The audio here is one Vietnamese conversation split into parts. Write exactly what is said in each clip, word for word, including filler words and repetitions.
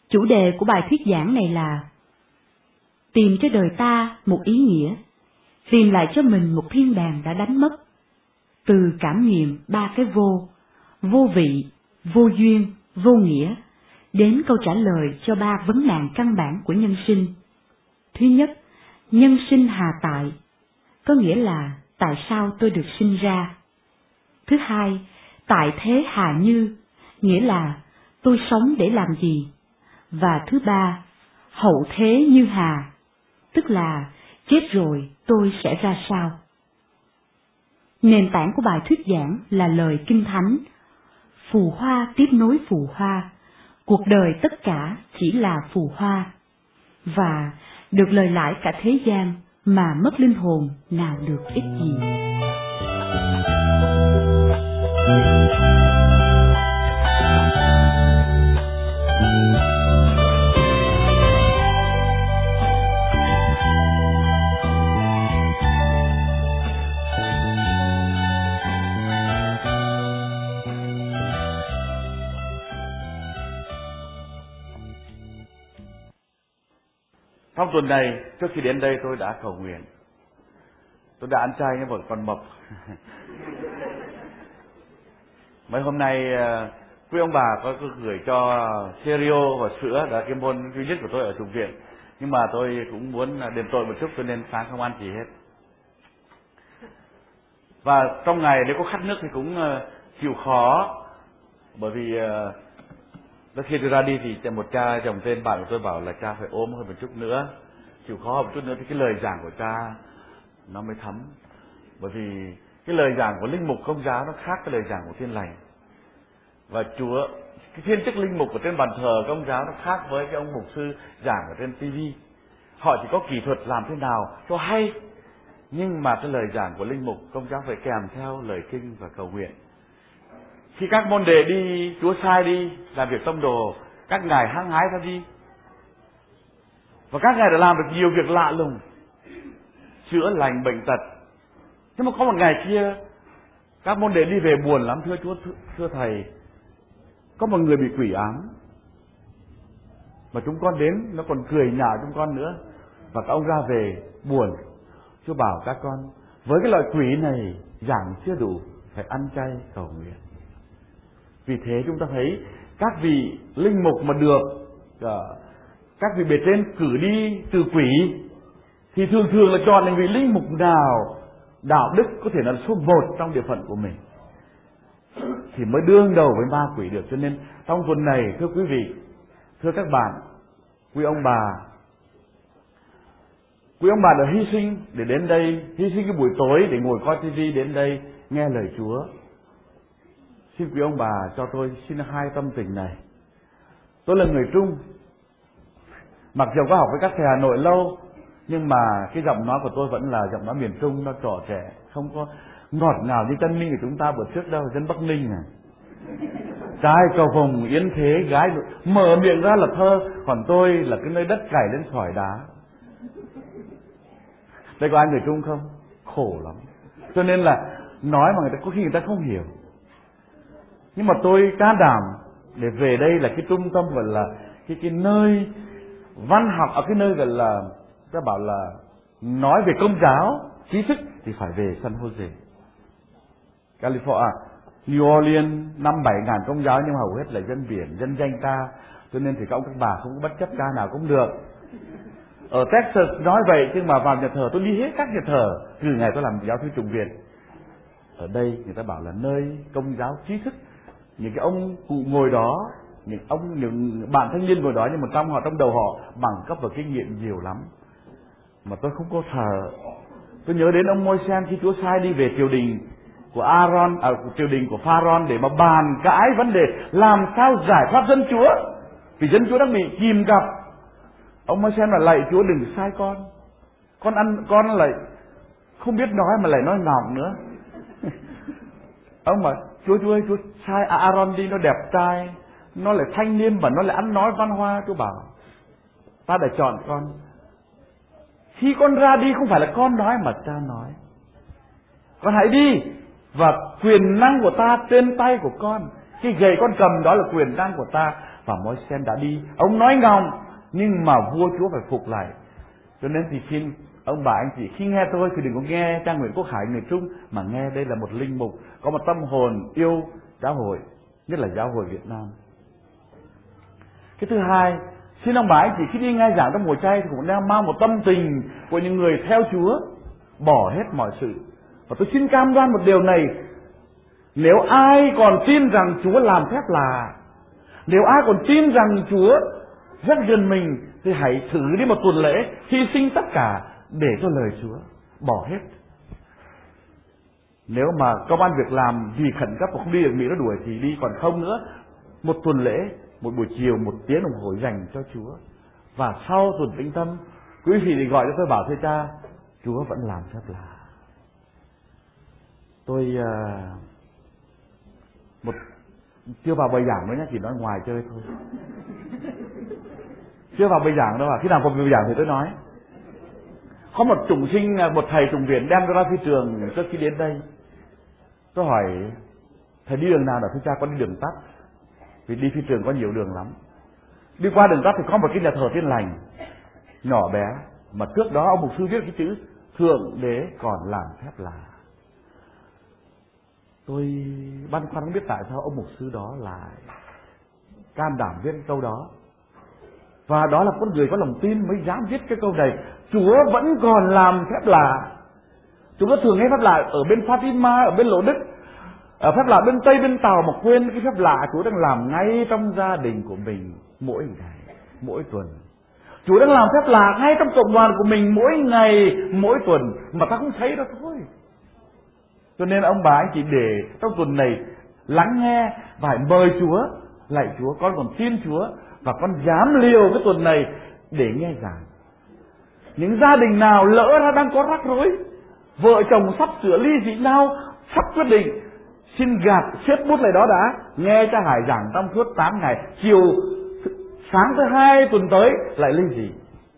Chủ đề của bài thuyết giảng này là tìm cho đời ta một ý nghĩa, tìm lại cho mình một thiên đàng đã đánh mất. Từ cảm nghiệm ba cái vô, vô vị, vô duyên, vô nghĩa, đến câu trả lời cho ba vấn nạn căn bản của nhân sinh. Thứ nhất, nhân sinh hà tại, có nghĩa là tại sao tôi được sinh ra. Thứ hai, tại thế hà như, nghĩa là tôi sống để làm gì. Và thứ ba, hậu thế như hà, tức là chết rồi tôi sẽ ra sao. Nền tảng của bài thuyết giảng là lời Kinh Thánh. Phù hoa tiếp nối phù hoa, cuộc đời tất cả chỉ là phù hoa. Và được lời lãi cả thế gian mà mất linh hồn nào được ích gì. Trong tuần này, trước khi đến đây tôi đã cầu nguyện. Tôi đã ăn chay nhưng vẫn còn mập. Mấy hôm nay, quý ông bà có gửi cho cereal và sữa, là cái môn duy nhất của tôi ở chủng viện. Nhưng mà tôi cũng muốn đền tội một chút, cho nên sáng không ăn gì hết. Và trong ngày nếu có khát nước thì cũng chịu khó. Bởi vì Lúc khi tôi ra đi thì một cha chồng tên bạn của tôi bảo là cha phải ốm hơn một chút nữa, chịu khó hơn một chút nữa thì cái lời giảng của cha nó mới thấm. Bởi vì cái lời giảng của linh mục Công giáo nó khác cái lời giảng của Thiên Lành. Và Chúa, cái thiên chức linh mục ở trên bàn thờ Công giáo nó khác với cái ông mục sư giảng ở trên ti vi. Họ chỉ có kỹ thuật làm thế nào cho hay, nhưng mà cái lời giảng của linh mục Công giáo phải kèm theo lời kinh và cầu nguyện. Khi các môn đệ đi, Chúa sai đi làm việc tông đồ, các ngài hăng hái ra đi. Và các ngài đã làm được nhiều việc lạ lùng, chữa lành bệnh tật. Nhưng mà có một ngày kia, các môn đệ đi về buồn lắm, thưa Chúa, thưa, thưa Thầy, có một người bị quỷ ám. Mà chúng con đến, nó còn cười nhạo chúng con nữa. Và các ông ra về buồn. Chúa bảo các con, với cái loại quỷ này giảng chưa đủ, phải ăn chay cầu nguyện. Vì thế chúng ta thấy các vị linh mục mà được các vị bề trên cử đi trừ quỷ thì thường thường là chọn những vị linh mục nào đạo đức có thể là số một trong địa phận của mình thì mới đương đầu với ma quỷ được. Cho nên trong tuần này, thưa quý vị, thưa các bạn, quý ông bà, quý ông bà đã hy sinh để đến đây, hy sinh cái buổi tối để ngồi coi tivi đến đây nghe lời Chúa. Xin quý ông bà cho tôi xin hai tâm tình này. Tôi là người Trung, mặc dù có học với các thầy Hà Nội lâu, nhưng mà cái giọng nói của tôi vẫn là giọng nói miền Trung, nó trỏ trẻ, không có ngọt ngào như Tân Ninh của chúng ta bữa trước đâu, dân Bắc Ninh à. Trai cầu vồng yến thế, gái mở miệng ra là thơ, còn tôi là cái nơi đất cày lên sỏi đá. Đây có ai người Trung không? Khổ lắm. Cho nên là nói mà người ta có khi người ta không hiểu. Nhưng mà tôi can đảm để về đây là cái trung tâm gọi là cái cái nơi văn học, ở cái nơi gọi là ta bảo là nói về công giáo trí thức thì phải về San Jose, California, New Orleans, năm bảy ngàn công giáo nhưng hầu hết là dân biển, dân danh ca, cho nên thì các ông các bà không có bất chấp ca nào cũng được. Ở Texas nói vậy, nhưng mà vào nhà thờ tôi đi hết các nhà thờ, trừ ngày tôi làm giáo sư trùng viện. Ở đây người ta bảo là nơi công giáo trí thức, những cái ông cụ ngồi đó, những ông những bạn thanh niên ngồi đó, nhưng mà trong họ trong đầu họ bằng cấp và kinh nghiệm nhiều lắm. Mà tôi không có thờ. Tôi nhớ đến ông Môi-sen khi Chúa sai đi về triều đình của Aaron, à, triều đình của Pharaoh để mà bàn cãi vấn đề làm sao giải thoát dân Chúa, vì dân Chúa đang bị chìm gặp. Ông Môi-sen là lạy Chúa đừng sai con, con ăn con lại không biết nói mà lại nói ngọng nữa. Ông bảo Chúa Chúa ơi, Chúa sai Aaron đi, nó đẹp trai, nó lại thanh niên và nó lại ăn nói văn hoa. Chúa bảo ta đã chọn con. Khi con ra đi không phải là con nói mà cha nói, con hãy đi và quyền năng của ta trên tay của con, cái gậy con cầm đó là quyền năng của ta, và Môi-se đã đi. Ông nói ngọng nhưng mà vua chúa phải phục lại. Cho nên thì xin ông bà anh chị khi nghe tôi thì đừng có nghe Trang Nguyễn Quốc Hải người Trung, mà nghe đây là một linh mục có một tâm hồn yêu giáo hội, nhất là giáo hội Việt Nam. Cái thứ hai, xin ông bà anh chị khi đi nghe giảng trong mùa chay thì cũng đang mang một tâm tình của những người theo Chúa, bỏ hết mọi sự. Và tôi xin cam đoan một điều này, nếu ai còn tin rằng Chúa làm phép lạ, nếu ai còn tin rằng Chúa rất gần mình, thì hãy thử đi một tuần lễ, hy sinh tất cả để cho lời Chúa, bỏ hết. Nếu mà công ăn việc làm vì khẩn cấp mà không đi được Mỹ nó đuổi thì đi, còn không nữa, một tuần lễ, một buổi chiều, một tiếng đồng hồ dành cho Chúa. Và sau tuần tĩnh tâm, quý vị thì gọi cho tôi bảo thưa cha, Chúa vẫn làm phép lạ. Tôi uh, một chưa vào bài giảng nữa nhé, chỉ nói ngoài chơi thôi. Chưa vào bài giảng đâu à, khi nào vào bài giảng thì tôi nói. Có một chủng sinh, một thầy chủng viện đem tôi ra phi trường trước khi đến đây. Tôi hỏi thầy đi đường nào? Là thưa cha con đi đường tắt, vì đi phi trường có nhiều đường lắm. Đi qua đường tắt thì có một cái nhà thờ Tiên Lành nhỏ bé, mà trước đó ông mục sư viết cái chữ Thượng Đế còn làm phép lạ. Tôi băn khoăn không biết tại sao ông mục sư đó lại can đảm viết câu đó. Và đó là con người có lòng tin mới dám viết cái câu này. Chúa vẫn còn làm phép lạ. Chúng ta thường nghe phép lạ ở bên Fatima, ở bên Lỗ Đức, ở phép lạ bên Tây, bên Tàu, mà quên cái phép lạ Chúa đang làm ngay trong gia đình của mình mỗi ngày, mỗi tuần. Chúa đang làm phép lạ ngay trong cộng đoàn của mình mỗi ngày, mỗi tuần, mà ta không thấy đó thôi. Cho nên ông bà anh chị để trong tuần này lắng nghe và mời Chúa, lạy Chúa, con còn tin Chúa và con dám liều cái tuần này để nghe giảng. Những gia đình nào lỡ ra đang có rắc rối, vợ chồng sắp sửa ly dị nhau, sắp quyết định, xin gạt xếp bút lại đó đã, nghe cha Hải giảng trong suốt tám ngày, chiều sáng thứ hai tuần tới lại ly dị.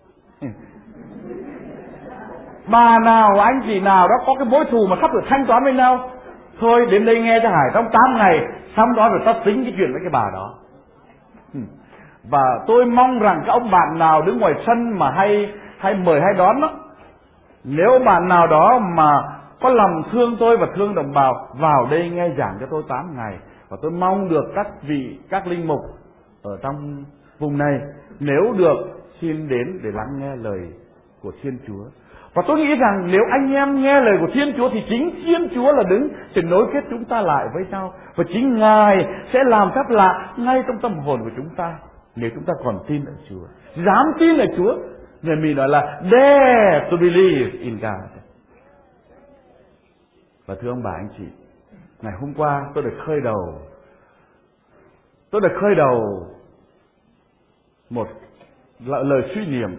Bà nào, anh chị nào đó có cái mối thù mà sắp được thanh toán với nhau, thôi đến đây nghe cha Hải trong tám ngày, xong đó rồi ta tính cái chuyện với cái bà đó. Và tôi mong rằng các ông bạn nào đứng ngoài sân mà hay hay mời hay đón đó, nếu bạn nào đó mà có lòng thương tôi và thương đồng bào, vào đây nghe giảng cho tôi tám ngày. Và tôi mong được các vị, các linh mục ở trong vùng này, nếu được xin đến để lắng nghe lời của Thiên Chúa. Và tôi nghĩ rằng nếu anh em nghe lời của Thiên Chúa thì chính Thiên Chúa là đứng để nối kết chúng ta lại với nhau. Và chính Ngài sẽ làm phép lạ ngay trong tâm hồn của chúng ta, nếu chúng ta còn tin ở Chúa, dám tin ở Chúa. Người mình nói là dare to believe in God. Và thưa ông bà anh chị, ngày hôm qua tôi được khơi đầu Tôi được khơi đầu một lời suy niệm,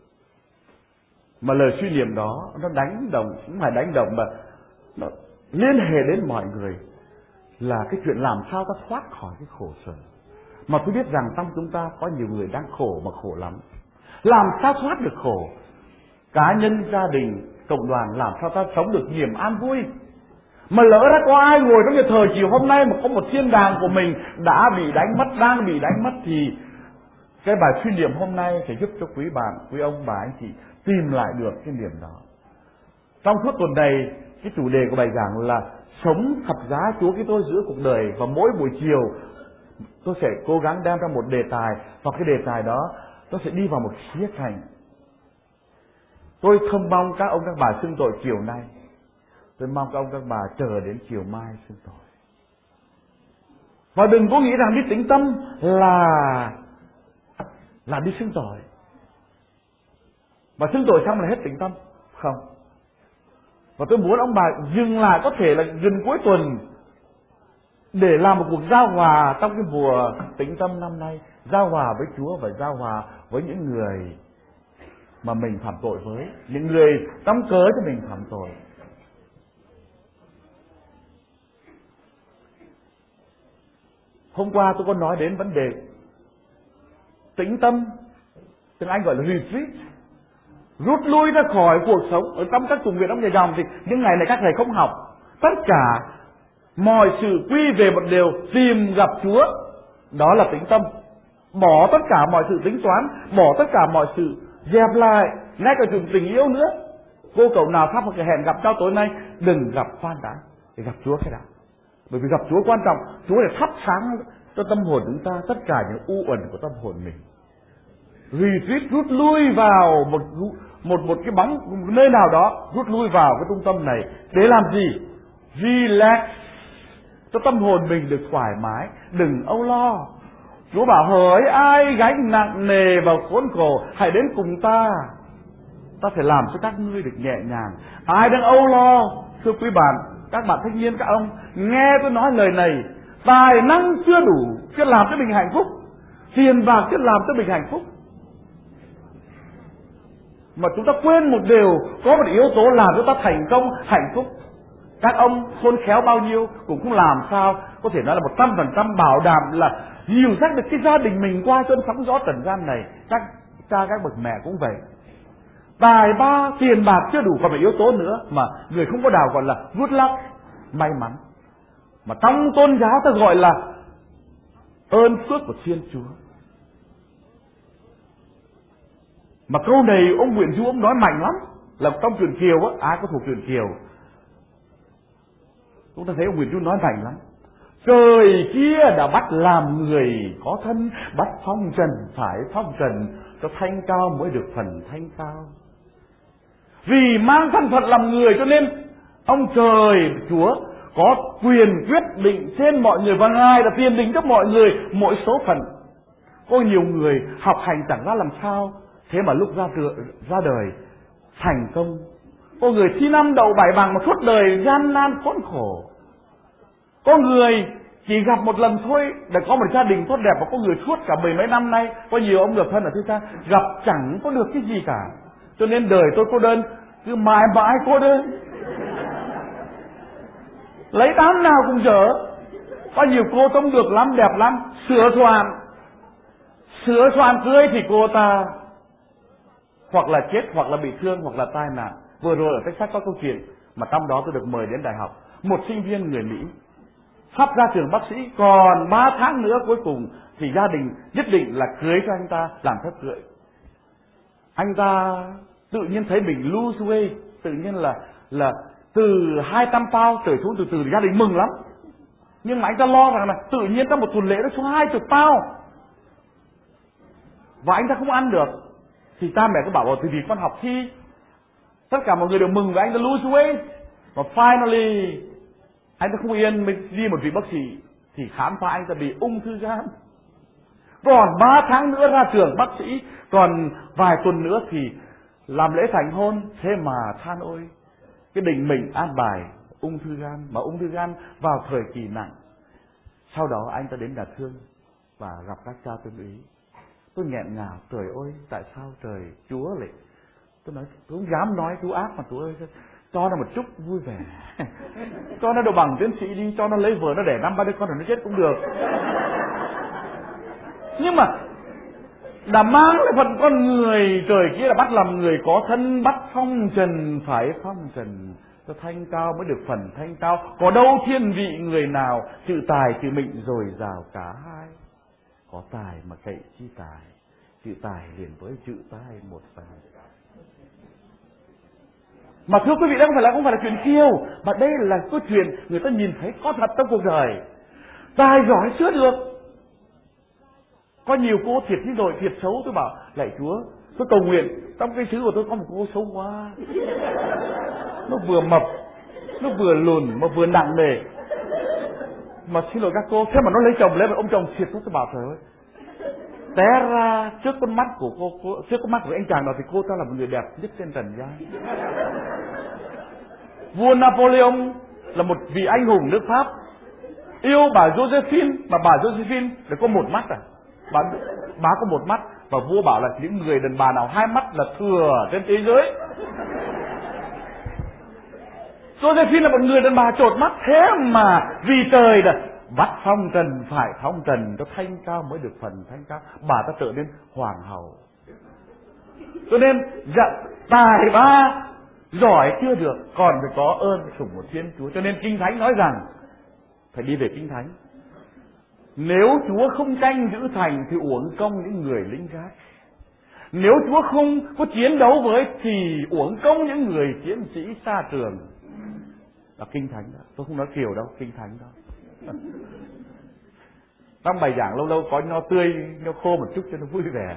mà lời suy niệm đó nó đánh động, không phải đánh động mà nó liên hệ đến mọi người, là cái chuyện làm sao ta thoát khỏi cái khổ sở. Mà tôi biết rằng trong chúng ta có nhiều người đang khổ mà khổ lắm. Làm sao thoát được khổ? Cá nhân, gia đình, cộng đoàn, làm sao ta sống được niềm an vui? Mà lỡ ra có ai ngồi trong cái thời chiều hôm nay mà có một thiên đàng của mình đã bị đánh mất, đang bị đánh mất, thì cái bài suy niệm hôm nay sẽ giúp cho quý bạn, quý ông bà anh chị tìm lại được cái niềm đó. Trong suốt tuần này, cái chủ đề của bài giảng là sống thập giá Chúa Kitô giữa cuộc đời, và mỗi buổi chiều tôi sẽ cố gắng đem ra một đề tài, và cái đề tài đó tôi sẽ đi vào một khía cạnh. Tôi không mong các ông các bà xưng tội chiều nay, tôi mong các ông các bà chờ đến chiều mai xưng tội. Và đừng có nghĩ rằng đi tĩnh tâm là là đi xưng tội, và xưng tội xong là hết tĩnh tâm. Không. Và tôi muốn ông bà dừng lại, có thể là gần cuối tuần, để làm một cuộc giao hòa trong cái mùa tĩnh tâm năm nay, giao hòa với Chúa và giao hòa với những người mà mình phạm tội với, những người tâm cớ cho mình phạm tội. Hôm qua tôi có nói đến vấn đề tĩnh tâm, tiếng Anh gọi là retreat, rút lui ra khỏi cuộc sống. Ở trong các chủng viện trong nhà dòng thì những ngày này các thầy không học, tất cả mọi sự quy về một điều, tìm gặp Chúa, đó là tĩnh tâm. bỏ tất cả mọi sự tính toán, bỏ tất cả mọi sự dẹp lại, ngay cả chuyện tình yêu nữa. Cô cậu nào thắp một cái hẹn gặp nhau tối nay, đừng gặp khoan đã, để gặp Chúa cái đã. Bởi vì gặp Chúa quan trọng, Chúa để thắp sáng cho tâm hồn chúng ta tất cả những u uẩn của tâm hồn mình. Retreat, rút lui vào một một một cái bóng một nơi nào đó, rút lui vào cái trung tâm này để làm gì? Relax, cho tâm hồn mình được thoải mái, đừng âu lo. Chúa bảo hỡi ai gánh nặng nề và khốn khổ, hãy đến cùng ta, ta sẽ làm cho các ngươi được nhẹ nhàng. Ai đang âu lo, thưa quý bạn, các bạn thanh niên, các ông, nghe tôi nói lời này, tài năng chưa đủ chưa làm cho mình hạnh phúc, tiền bạc chưa làm cho mình hạnh phúc. Mà chúng ta quên một điều, có một yếu tố làm cho ta thành công, hạnh phúc. Các ông khôn khéo bao nhiêu cũng không làm sao có thể nói là một trăm phần trăm bảo đảm là dìu dắt được cái gia đình mình qua cơn sóng gió trần gian này. Các cha các bậc mẹ cũng vậy. Tài ba tiền bạc chưa đủ, còn một yếu tố nữa mà người không có đào gọi là good luck, may mắn. Mà trong tôn giáo ta gọi là ơn phước của Thiên Chúa. Mà câu này ông Nguyễn Du ông nói mạnh lắm, là trong truyện Kiều á, ai có thuộc truyện Kiều, chúng ta thấy ông Nguyễn Du nói mạnh lắm. Trời kia đã bắt làm người có thân, bắt phong trần phải phong trần, cho thanh cao mới được phần thanh cao. Vì mang thân phận làm người cho nên ông trời Chúa có quyền quyết định trên mọi người, và Ngài đã tiền định cho mọi người mỗi số phận. Có nhiều người học hành chẳng ra làm sao, thế mà lúc ra, ra đời thành công. Có người thi năm đậu bảy bằng mà suốt đời gian nan khốn khổ. Có người chỉ gặp một lần thôi để có một gia đình tốt đẹp, và có người suốt cả mười mấy năm nay, có nhiều ông độc thân ở thế gian gặp chẳng có được cái gì cả. Cho nên đời tôi cô đơn, cứ mãi mãi cô đơn, lấy đám nào cũng dở. Có nhiều cô trông được lắm, đẹp lắm, sửa soạn sửa soạn cưới thì cô ta hoặc là chết, hoặc là bị thương, hoặc là tai nạn. Vừa rồi ở Texas có câu chuyện mà trong đó tôi được mời đến đại học, một sinh viên người Mỹ sắp ra trường bác sĩ, còn ba tháng nữa cuối cùng thì gia đình nhất định là cưới cho anh ta, làm phép cưới. Anh ta tự nhiên thấy mình lose weight, tự nhiên là là từ hai trăm pound trở xuống, từ từ gia đình mừng lắm. Nhưng mà anh ta lo rằng là tự nhiên trong một tuần lễ nó xuống hai mươi pound và anh ta không ăn được. Thì cha mẹ cứ bảo vào, từ vì con học thi, tất cả mọi người đều mừng với anh ta lose weight. Và finally anh ta không yên, mới đi một vị bác sĩ thì khám phá anh ta bị ung thư gan. Còn ba tháng nữa ra trường bác sĩ, còn vài tuần nữa thì làm lễ thành hôn. Thế mà than ôi, cái định mình an bài ung thư gan, mà ung thư gan vào thời kỳ nặng. Sau đó anh ta đến nhà thương và gặp các cha tương úy. Tôi nghẹn ngào, trời ơi, tại sao trời Chúa lại, tôi nói tôi không dám nói Chúa ác, mà Chúa ơi, cho nó một chút vui vẻ, cho nó đồ bằng tiến sĩ đi, cho nó lấy vợ nó đẻ năm ba đứa con rồi nó chết cũng được. Nhưng mà đã mang lại phần con người, trời kia là bắt làm người có thân, bắt phong trần phải phong trần, cho thanh cao mới được phần thanh cao. Có đâu thiên vị người nào chữ tài chữ mệnh dồi dào cả hai. Có tài mà cậy chi tài, chữ tài liền với chữ tài một phần. Mà thưa quý vị, đây không phải là không phải là chuyện kiêu, mà đây là câu chuyện người ta nhìn thấy có thật trong cuộc đời. Tài giỏi sửa được. Có nhiều cô thiệt như rồi, thiệt xấu, tôi bảo lạy Chúa, tôi cầu nguyện trong cái xứ của tôi có một cô xấu quá, nó vừa mập, nó vừa lùn mà vừa nặng nề. Mà xin lỗi các cô, thế mà nó lấy chồng, lấy một ông chồng thiệt, tôi bảo trời ơi, té ra trước con mắt của cô, cô trước con mắt của anh chàng đó thì cô ta là một người đẹp nhất trên trần gian. Vua Napoleon là một vị anh hùng nước Pháp, yêu bà Josephine, mà bà Josephine là có một mắt à, bà, bà có một mắt, và vua bảo là những người đàn bà nào hai mắt là thừa trên thế giới. Josephine là một người đàn bà chột mắt, thế mà vì trời là bắt phong trần phải phong trần, cho thanh cao mới được phần thanh cao, bà ta trở nên hoàng hậu. Cho nên dạ, tài ba giỏi chưa được, còn phải có ơn sủng của Thiên Chúa. Cho nên Kinh Thánh nói rằng phải đi về Kinh Thánh. Nếu Chúa không canh giữ thành thì uổng công những người lính gác. Nếu Chúa không có chiến đấu với thì uổng công những người chiến sĩ xa trường. Là Kinh Thánh đó. Tôi không nói kiểu đâu, Kinh Thánh đó. Trong bài giảng lâu lâu có nho tươi, nho khô một chút cho nó vui vẻ.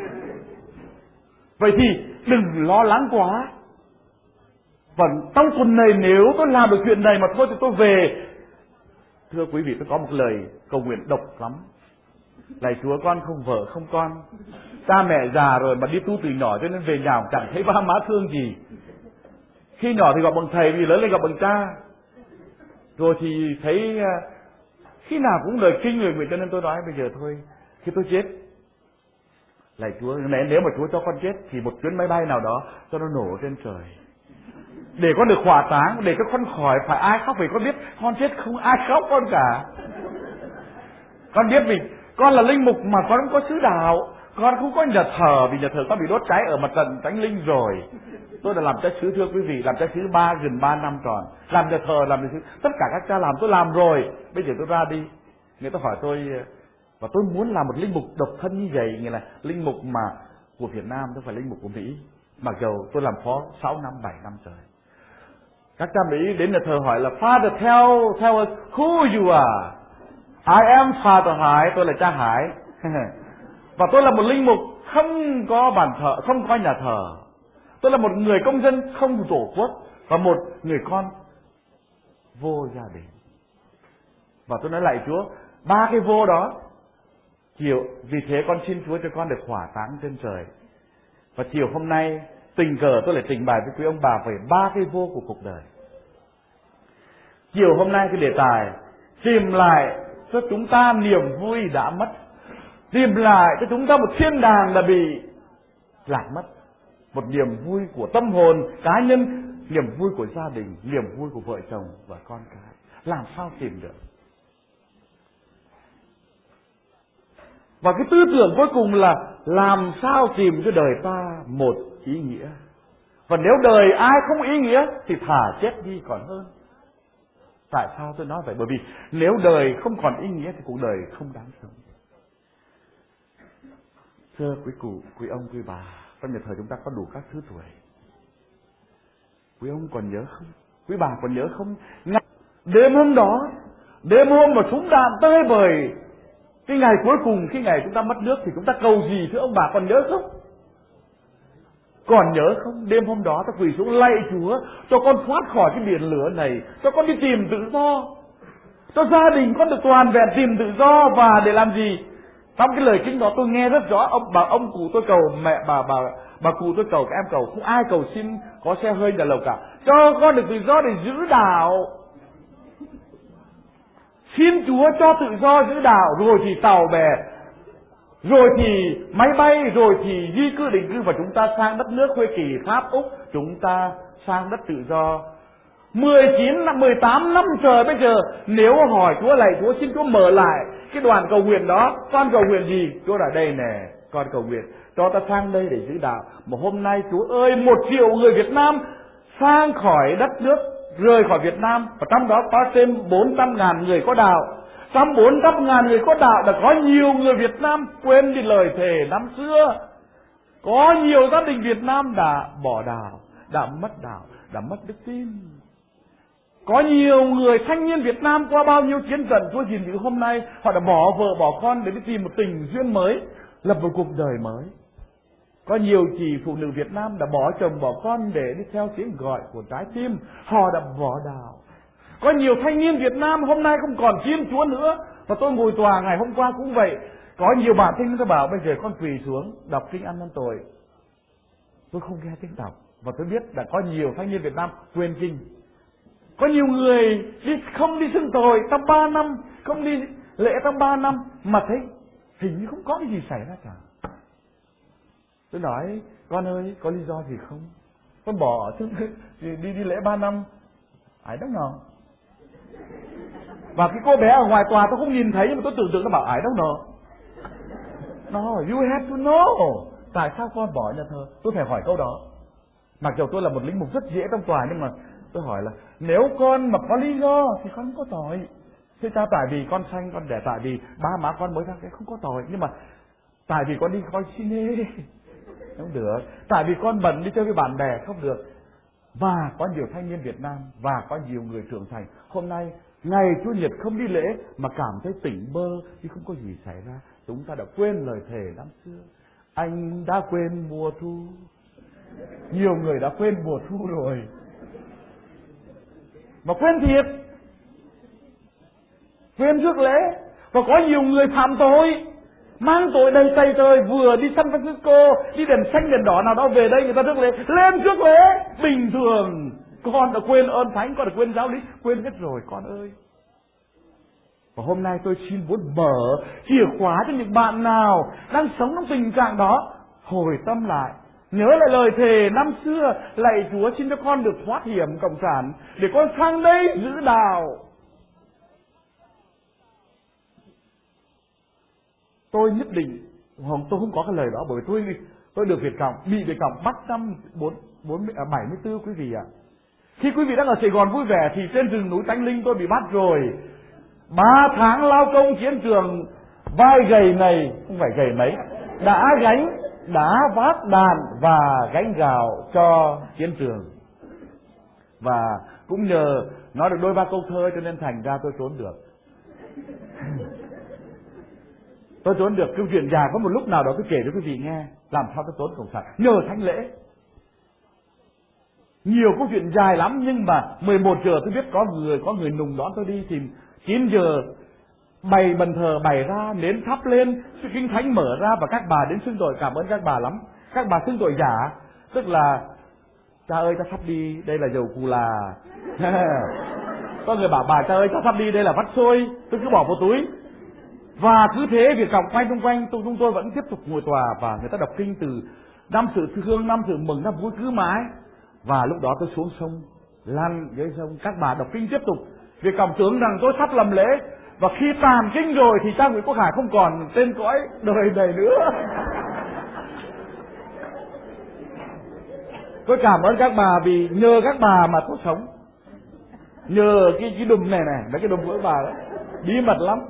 Vậy thì đừng lo lắng quá. Và trong tuần này nếu tôi làm được chuyện này mà thôi thì tôi về. Thưa quý vị, tôi có một lời cầu nguyện độc lắm. Lạy Chúa, con không vợ không con, cha mẹ già rồi mà đi tu từ nhỏ cho nên về nhà chẳng thấy ba má thương gì. Khi nhỏ thì gặp bằng thầy, vì lớn lên gặp bằng cha. Rồi thì thấy khi nào cũng lời kinh người nguyện, cho nên tôi nói bây giờ thôi, khi tôi chết, lạy Chúa, nếu mà Chúa cho con chết thì một chuyến máy bay nào đó cho nó nổ trên trời, để con được hỏa táng, để cho con khỏi phải ai khóc, vì con biết con chết không ai khóc con cả. Con biết mình, con là linh mục mà con không có sứ đạo, con không có nhà thờ, vì nhà thờ con bị đốt cháy ở mặt trận Thánh Linh rồi. Tôi đã làm trái sứ, thưa quý vị, làm trái sứ ba gần ba năm tròn, làm nhà thờ, làm nhà sứ, tất cả các cha làm tôi làm rồi. Bây giờ tôi ra đi, người ta hỏi tôi, và tôi muốn làm một linh mục độc thân như vậy, nghĩa là linh mục mà của Việt Nam, không phải linh mục của Mỹ. Mặc dù tôi làm phó sáu năm bảy năm rồi. Các cha Mỹ đến nhà thờ hỏi là Father tell tell us who you are. I am Father Hải, tôi là cha Hải. Và tôi là một linh mục không có bàn thờ, không có nhà thờ. Tôi là một người công dân không tổ quốc và một người con vô gia đình. Và tôi nói lạy Chúa, ba cái vô đó, chiều vì thế con xin Chúa cho con được hỏa táng trên trời. Và chiều hôm nay tình cờ tôi lại trình bày với quý ông bà về ba cái vô của cuộc đời. Chiều hôm nay cái đề tài tìm lại cho chúng ta niềm vui đã mất, tìm lại cho chúng ta một thiên đàng đã bị lạc mất, một niềm vui của tâm hồn cá nhân, niềm vui của gia đình, niềm vui của vợ chồng và con cái. Làm sao tìm được? Và cái tư tưởng cuối cùng là làm sao tìm cho đời ta một ý nghĩa. Và nếu đời ai không ý nghĩa thì thà chết đi còn hơn. Tại sao tôi nói vậy? Bởi vì nếu đời không còn ý nghĩa thì cuộc đời không đáng sống. Thưa quý cụ, quý ông, quý bà, trong nhà thờ chúng ta có đủ các thứ tuổi. Quý ông còn nhớ không? Quý bà còn nhớ không? Đêm hôm đó, đêm hôm mà súng đạn tơi bời, cái ngày cuối cùng, khi ngày chúng ta mất nước thì chúng ta cầu gì, thưa ông bà còn nhớ không? Còn nhớ không? Đêm hôm đó ta quỳ xuống lạy Chúa cho con thoát khỏi cái biển lửa này, cho con đi tìm tự do, cho gia đình con được toàn vẹn tìm tự do. Và để làm gì? Trong cái lời kinh đó tôi nghe rất rõ, ông bà ông cụ tôi cầu, mẹ bà bà bà cụ tôi cầu, các em cầu, không ai cầu xin có xe hơi nhà lầu cả, cho con được tự do để giữ đạo. Xin Chúa cho tự do giữ đạo, rồi thì tàu bè, rồi thì máy bay, rồi thì di cư định cư, và chúng ta sang đất nước Huế Kỳ, Pháp, Úc, chúng ta sang đất tự do. mười chín năm, mười tám năm trời bây giờ, nếu hỏi Chúa, lạy Chúa, xin Chúa mở lại cái đoàn cầu nguyện đó, con cầu nguyện gì? Chúa ở đây nè, con cầu nguyện cho ta sang đây để giữ đạo. Mà hôm nay Chúa ơi, một triệu người Việt Nam sang khỏi đất nước, rời khỏi Việt Nam, và trong đó có thêm bốn trăm ngàn người có đạo. Trong bốn trăm ngàn người có đạo đã có nhiều người Việt Nam quên đi lời thề năm xưa. Có nhiều gia đình Việt Nam đã bỏ đạo, đã mất đạo, đã mất đức tin. Có nhiều người thanh niên Việt Nam qua bao nhiêu chiến trận Chúa gìn giữ, hôm nay họ đã bỏ vợ bỏ con để đi tìm một tình duyên mới, lập một cuộc đời mới. Có nhiều chị phụ nữ Việt Nam đã bỏ chồng bỏ con để đi theo tiếng gọi của trái tim, họ đã bỏ đạo. Có nhiều thanh niên Việt Nam hôm nay không còn chiêm Chúa nữa. Và tôi ngồi tòa ngày hôm qua cũng vậy. Có nhiều bạn thanh niên bảo bây giờ con quỳ xuống đọc kinh ăn năn tội. Tôi không nghe tiếng đọc, và tôi biết là có nhiều thanh niên Việt Nam quên kinh. Có nhiều người đi không đi xưng tội trong ba năm, không đi lễ trong ba năm, mà thấy hình như không có cái gì xảy ra cả. Tôi nói con ơi, có lý do gì không? Con bỏ đi đi, đi lễ ba năm, ai don't know. Và cái cô bé ở ngoài tòa tôi không nhìn thấy, nhưng mà tôi tưởng tượng nó bảo I don't know. No, you have to know. Tại sao con bỏ nhà thờ? Tôi phải hỏi câu đó. Mặc dù tôi là một linh mục rất dễ trong tòa, nhưng mà tôi hỏi là nếu con mà có lý do thì con có tội. Thế sao? Tại vì con sanh con đẻ, tại vì ba má con mới ra cái không có tội, nhưng mà tại vì con đi coi cine không được, tại vì con bận đi chơi với bạn bè không được. Và có nhiều thanh niên Việt Nam và có nhiều người trưởng thành hôm nay ngày Chủ nhật không đi lễ mà cảm thấy tỉnh bơ chứ không có gì xảy ra. Chúng ta đã quên lời thề năm xưa. Anh đã quên mùa thu. Nhiều người đã quên mùa thu rồi, mà quên thiệt, quên rước lễ. Và có nhiều người phạm tội, mang tội đầy tay trời, vừa đi San Francisco, đi đèn xanh đèn đỏ nào đó về đây người ta rước lễ, lên rước lễ bình thường. Con đã quên ơn thánh, con đã quên giáo lý, quên hết rồi con ơi. Và hôm nay tôi xin muốn mở chìa khóa cho những bạn nào đang sống trong tình trạng đó, hồi tâm lại, nhớ lại lời thề năm xưa. Lạy Chúa, xin cho con được thoát hiểm cộng sản để con sang đây giữ đạo. Tôi nhất định, không, tôi không có cái lời đó, bởi vì tôi tôi được Việt Cộng, bị Việt Cộng bắt năm bốn bốn bảy mươi tư quý vị ạ. Khi quý vị đang ở Sài Gòn vui vẻ thì trên rừng núi Tánh Linh tôi bị bắt rồi. Ba tháng lao công chiến trường, vai gầy này không phải gầy mấy, đã gánh đã vác đàn và gánh gạo cho chiến trường. Và cũng nhờ nói được đôi ba câu thơ cho nên thành ra tôi trốn được. Tôi trốn được. Câu chuyện dài có một lúc nào đó tôi kể cho quý vị nghe làm sao tôi trốn cộng sản, nhờ thánh lễ. Nhiều câu chuyện dài lắm, nhưng mà mười một giờ tôi biết có người có người nùng đón tôi đi, thì chín giờ bày bàn thờ bày ra, nến thắp lên, sự kinh thánh mở ra và các bà đến xưng tội. Cảm ơn các bà lắm. Các bà xưng tội giả, tức là cha ơi cha sắp đi, đây là dầu cù là. Có người bảo bà cha ơi cha sắp đi, đây là vắt xôi, tôi cứ bỏ vào túi. Và cứ thế việc cộng quanh xung quanh chúng tôi vẫn tiếp tục ngồi tòa, và người ta đọc kinh từ năm sự thương, năm sự mừng, năm vui cứ mãi. Và lúc đó tôi xuống sông, lăn dưới sông, các bà đọc kinh tiếp tục. Việc cộng tưởng rằng tôi sắp làm lễ, và khi tàn kinh rồi thì cha Nguyễn Quốc Hải không còn tên cõi đời này nữa. Tôi cảm ơn các bà vì nhờ các bà mà tôi sống. Nhờ cái cái đùm này này, mấy cái đùm của bà đó, bí mật lắm.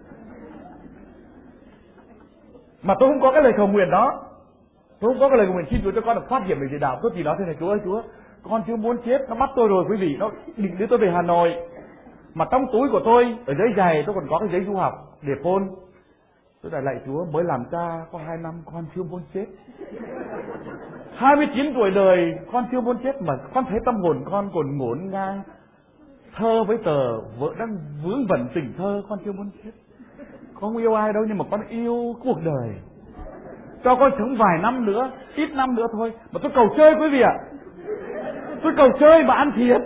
Mà tôi không có cái lời cầu nguyện đó. Tôi không có cái lời cầu nguyện xin Chúa cho con được thoát hiểm về địa đạo. Tôi chỉ nói thế này: Chúa ơi Chúa, con chưa muốn chết, nó bắt tôi rồi quý vị, nó định đưa tôi về Hà Nội. Mà trong túi của tôi, ở dưới giày tôi còn có cái giấy du học để phone. Tôi đã lạy Chúa, mới làm cha có hai năm con chưa muốn chết. hai mươi chín tuổi đời con chưa muốn chết, mà con thấy tâm hồn con còn ngổn ngang thơ với tờ vợ đang vướng vẩn tình thơ, con chưa muốn chết. Con không yêu ai đâu, nhưng mà con yêu cuộc đời. Cho con sống vài năm nữa, ít năm nữa thôi. Mà tôi cầu chơi quý vị ạ. Tôi cầu chơi mà ăn thiệt.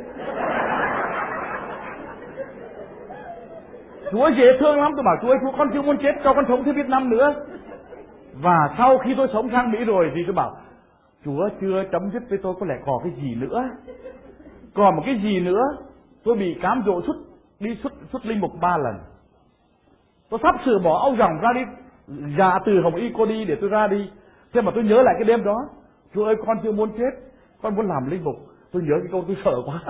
Chúa dễ thương lắm. Tôi bảo Chúa ơi, Chúa con chưa muốn chết, cho con sống thêm ít năm nữa. Và sau khi tôi sống sang Mỹ rồi thì tôi bảo Chúa chưa chấm dứt với tôi, có lẽ còn cái gì nữa. Còn một cái gì nữa. Tôi bị cám dỗ xuất đi xuất xuất linh mục ba lần. Tôi sắp sửa bỏ áo ròng ra đi, dạ từ Hồng Y cô đi để tôi ra đi. Thế mà tôi nhớ lại cái đêm đó, Chúa ơi con chưa muốn chết, con muốn làm linh mục. Tôi nhớ cái câu tôi sợ quá.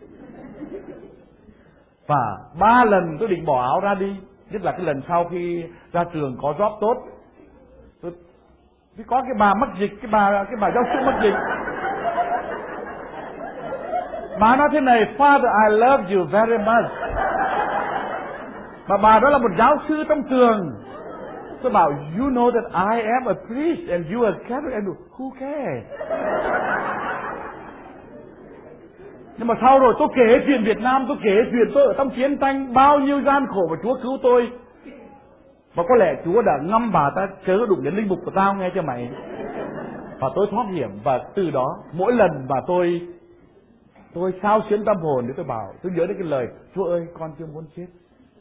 Và ba lần tôi định bỏ áo ra đi. Nhất là cái lần sau khi ra trường có job tốt, tôi, tôi có cái bà mắc dịch, cái bà cái bà giáo sư mắc dịch. Bà nói thế này: Father, I love you very much. Mà bà đó là một giáo sư trong trường. Tôi bảo you know that I am a priest and you are a Catholic, and who cares? Nhưng mà sau rồi tôi kể chuyện Việt Nam, tôi kể chuyện tôi ở trong chiến tranh bao nhiêu gian khổ và Chúa cứu tôi. Và có lẽ Chúa đã ngâm bà ta chớ đụng đến linh mục của tao nghe cho mày. Và tôi thoát hiểm. Và từ đó mỗi lần mà tôi tôi sao xuyến tâm hồn để tôi bảo, tôi nhớ đến cái lời Chúa ơi con chưa muốn chết.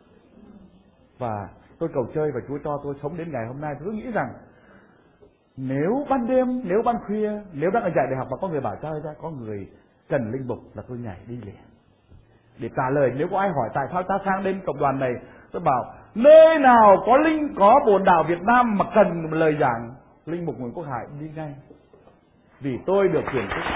Và tôi cầu chơi và Chúa cho tôi sống đến ngày hôm nay. Tôi nghĩ rằng nếu ban đêm, nếu ban khuya, nếu đang ở dạy đại học mà có người bảo cho ơi ra có người cần linh mục là tôi nhảy đi liền để trả lời. Nếu có ai hỏi tại sao ta sang đến cộng đoàn này, tôi bảo nơi nào có linh có bổn đạo Việt Nam mà cần lời giảng, linh mục Nguyễn Quốc Hải đi ngay, vì tôi được quyền chức.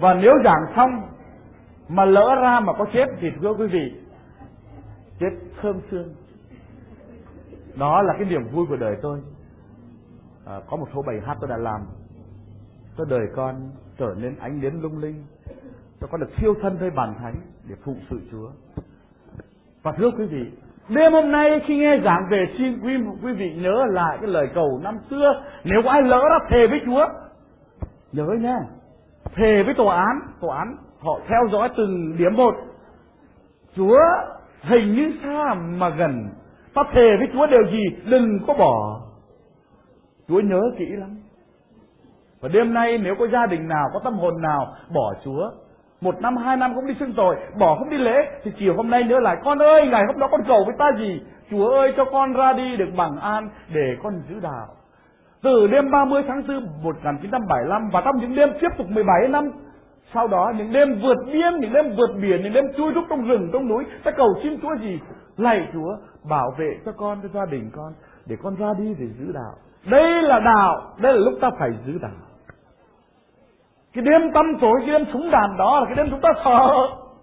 Và nếu giảng xong mà lỡ ra mà có chết thì thưa quý vị, chết thơm xương. Đó là cái niềm vui của đời tôi. À, có một số bài hát tôi đã làm cho đời con trở nên ánh đến lung linh, cho con được siêu thân với bàn thánh để phụng sự Chúa. Và thưa quý vị, đêm hôm nay khi nghe giảng về, xin quý, quý vị nhớ lại cái lời cầu năm xưa. Nếu có ai lỡ đã thề với Chúa, nhớ nhé, thề với tòa án, tòa án họ theo dõi từng điểm một. Chúa hình như xa mà gần, ta thề với Chúa điều gì đừng có bỏ. Chúa nhớ kỹ lắm. Và đêm nay nếu có gia đình nào, có tâm hồn nào bỏ Chúa, một năm, hai năm cũng đi xưng tội, bỏ không đi lễ, thì chiều hôm nay nhớ lại, con ơi, ngày hôm đó con cầu với ta gì? Chúa ơi, cho con ra đi được bằng an để con giữ đạo. Từ đêm ba mươi tháng tư một nghìn chín trăm bảy mươi lăm và trong những đêm tiếp tục mười bảy năm sau đó, những đêm vượt biên, những đêm vượt biển, những đêm chui rúc trong rừng, trong núi, ta cầu xin Chúa gì? Lạy Chúa, bảo vệ cho con, cho gia đình con, để con ra đi để giữ đạo. Đây là đạo, đây là lúc ta phải giữ đạo. Cái đêm tăm tối, cái đêm súng đạn đó là cái đêm chúng ta sợ.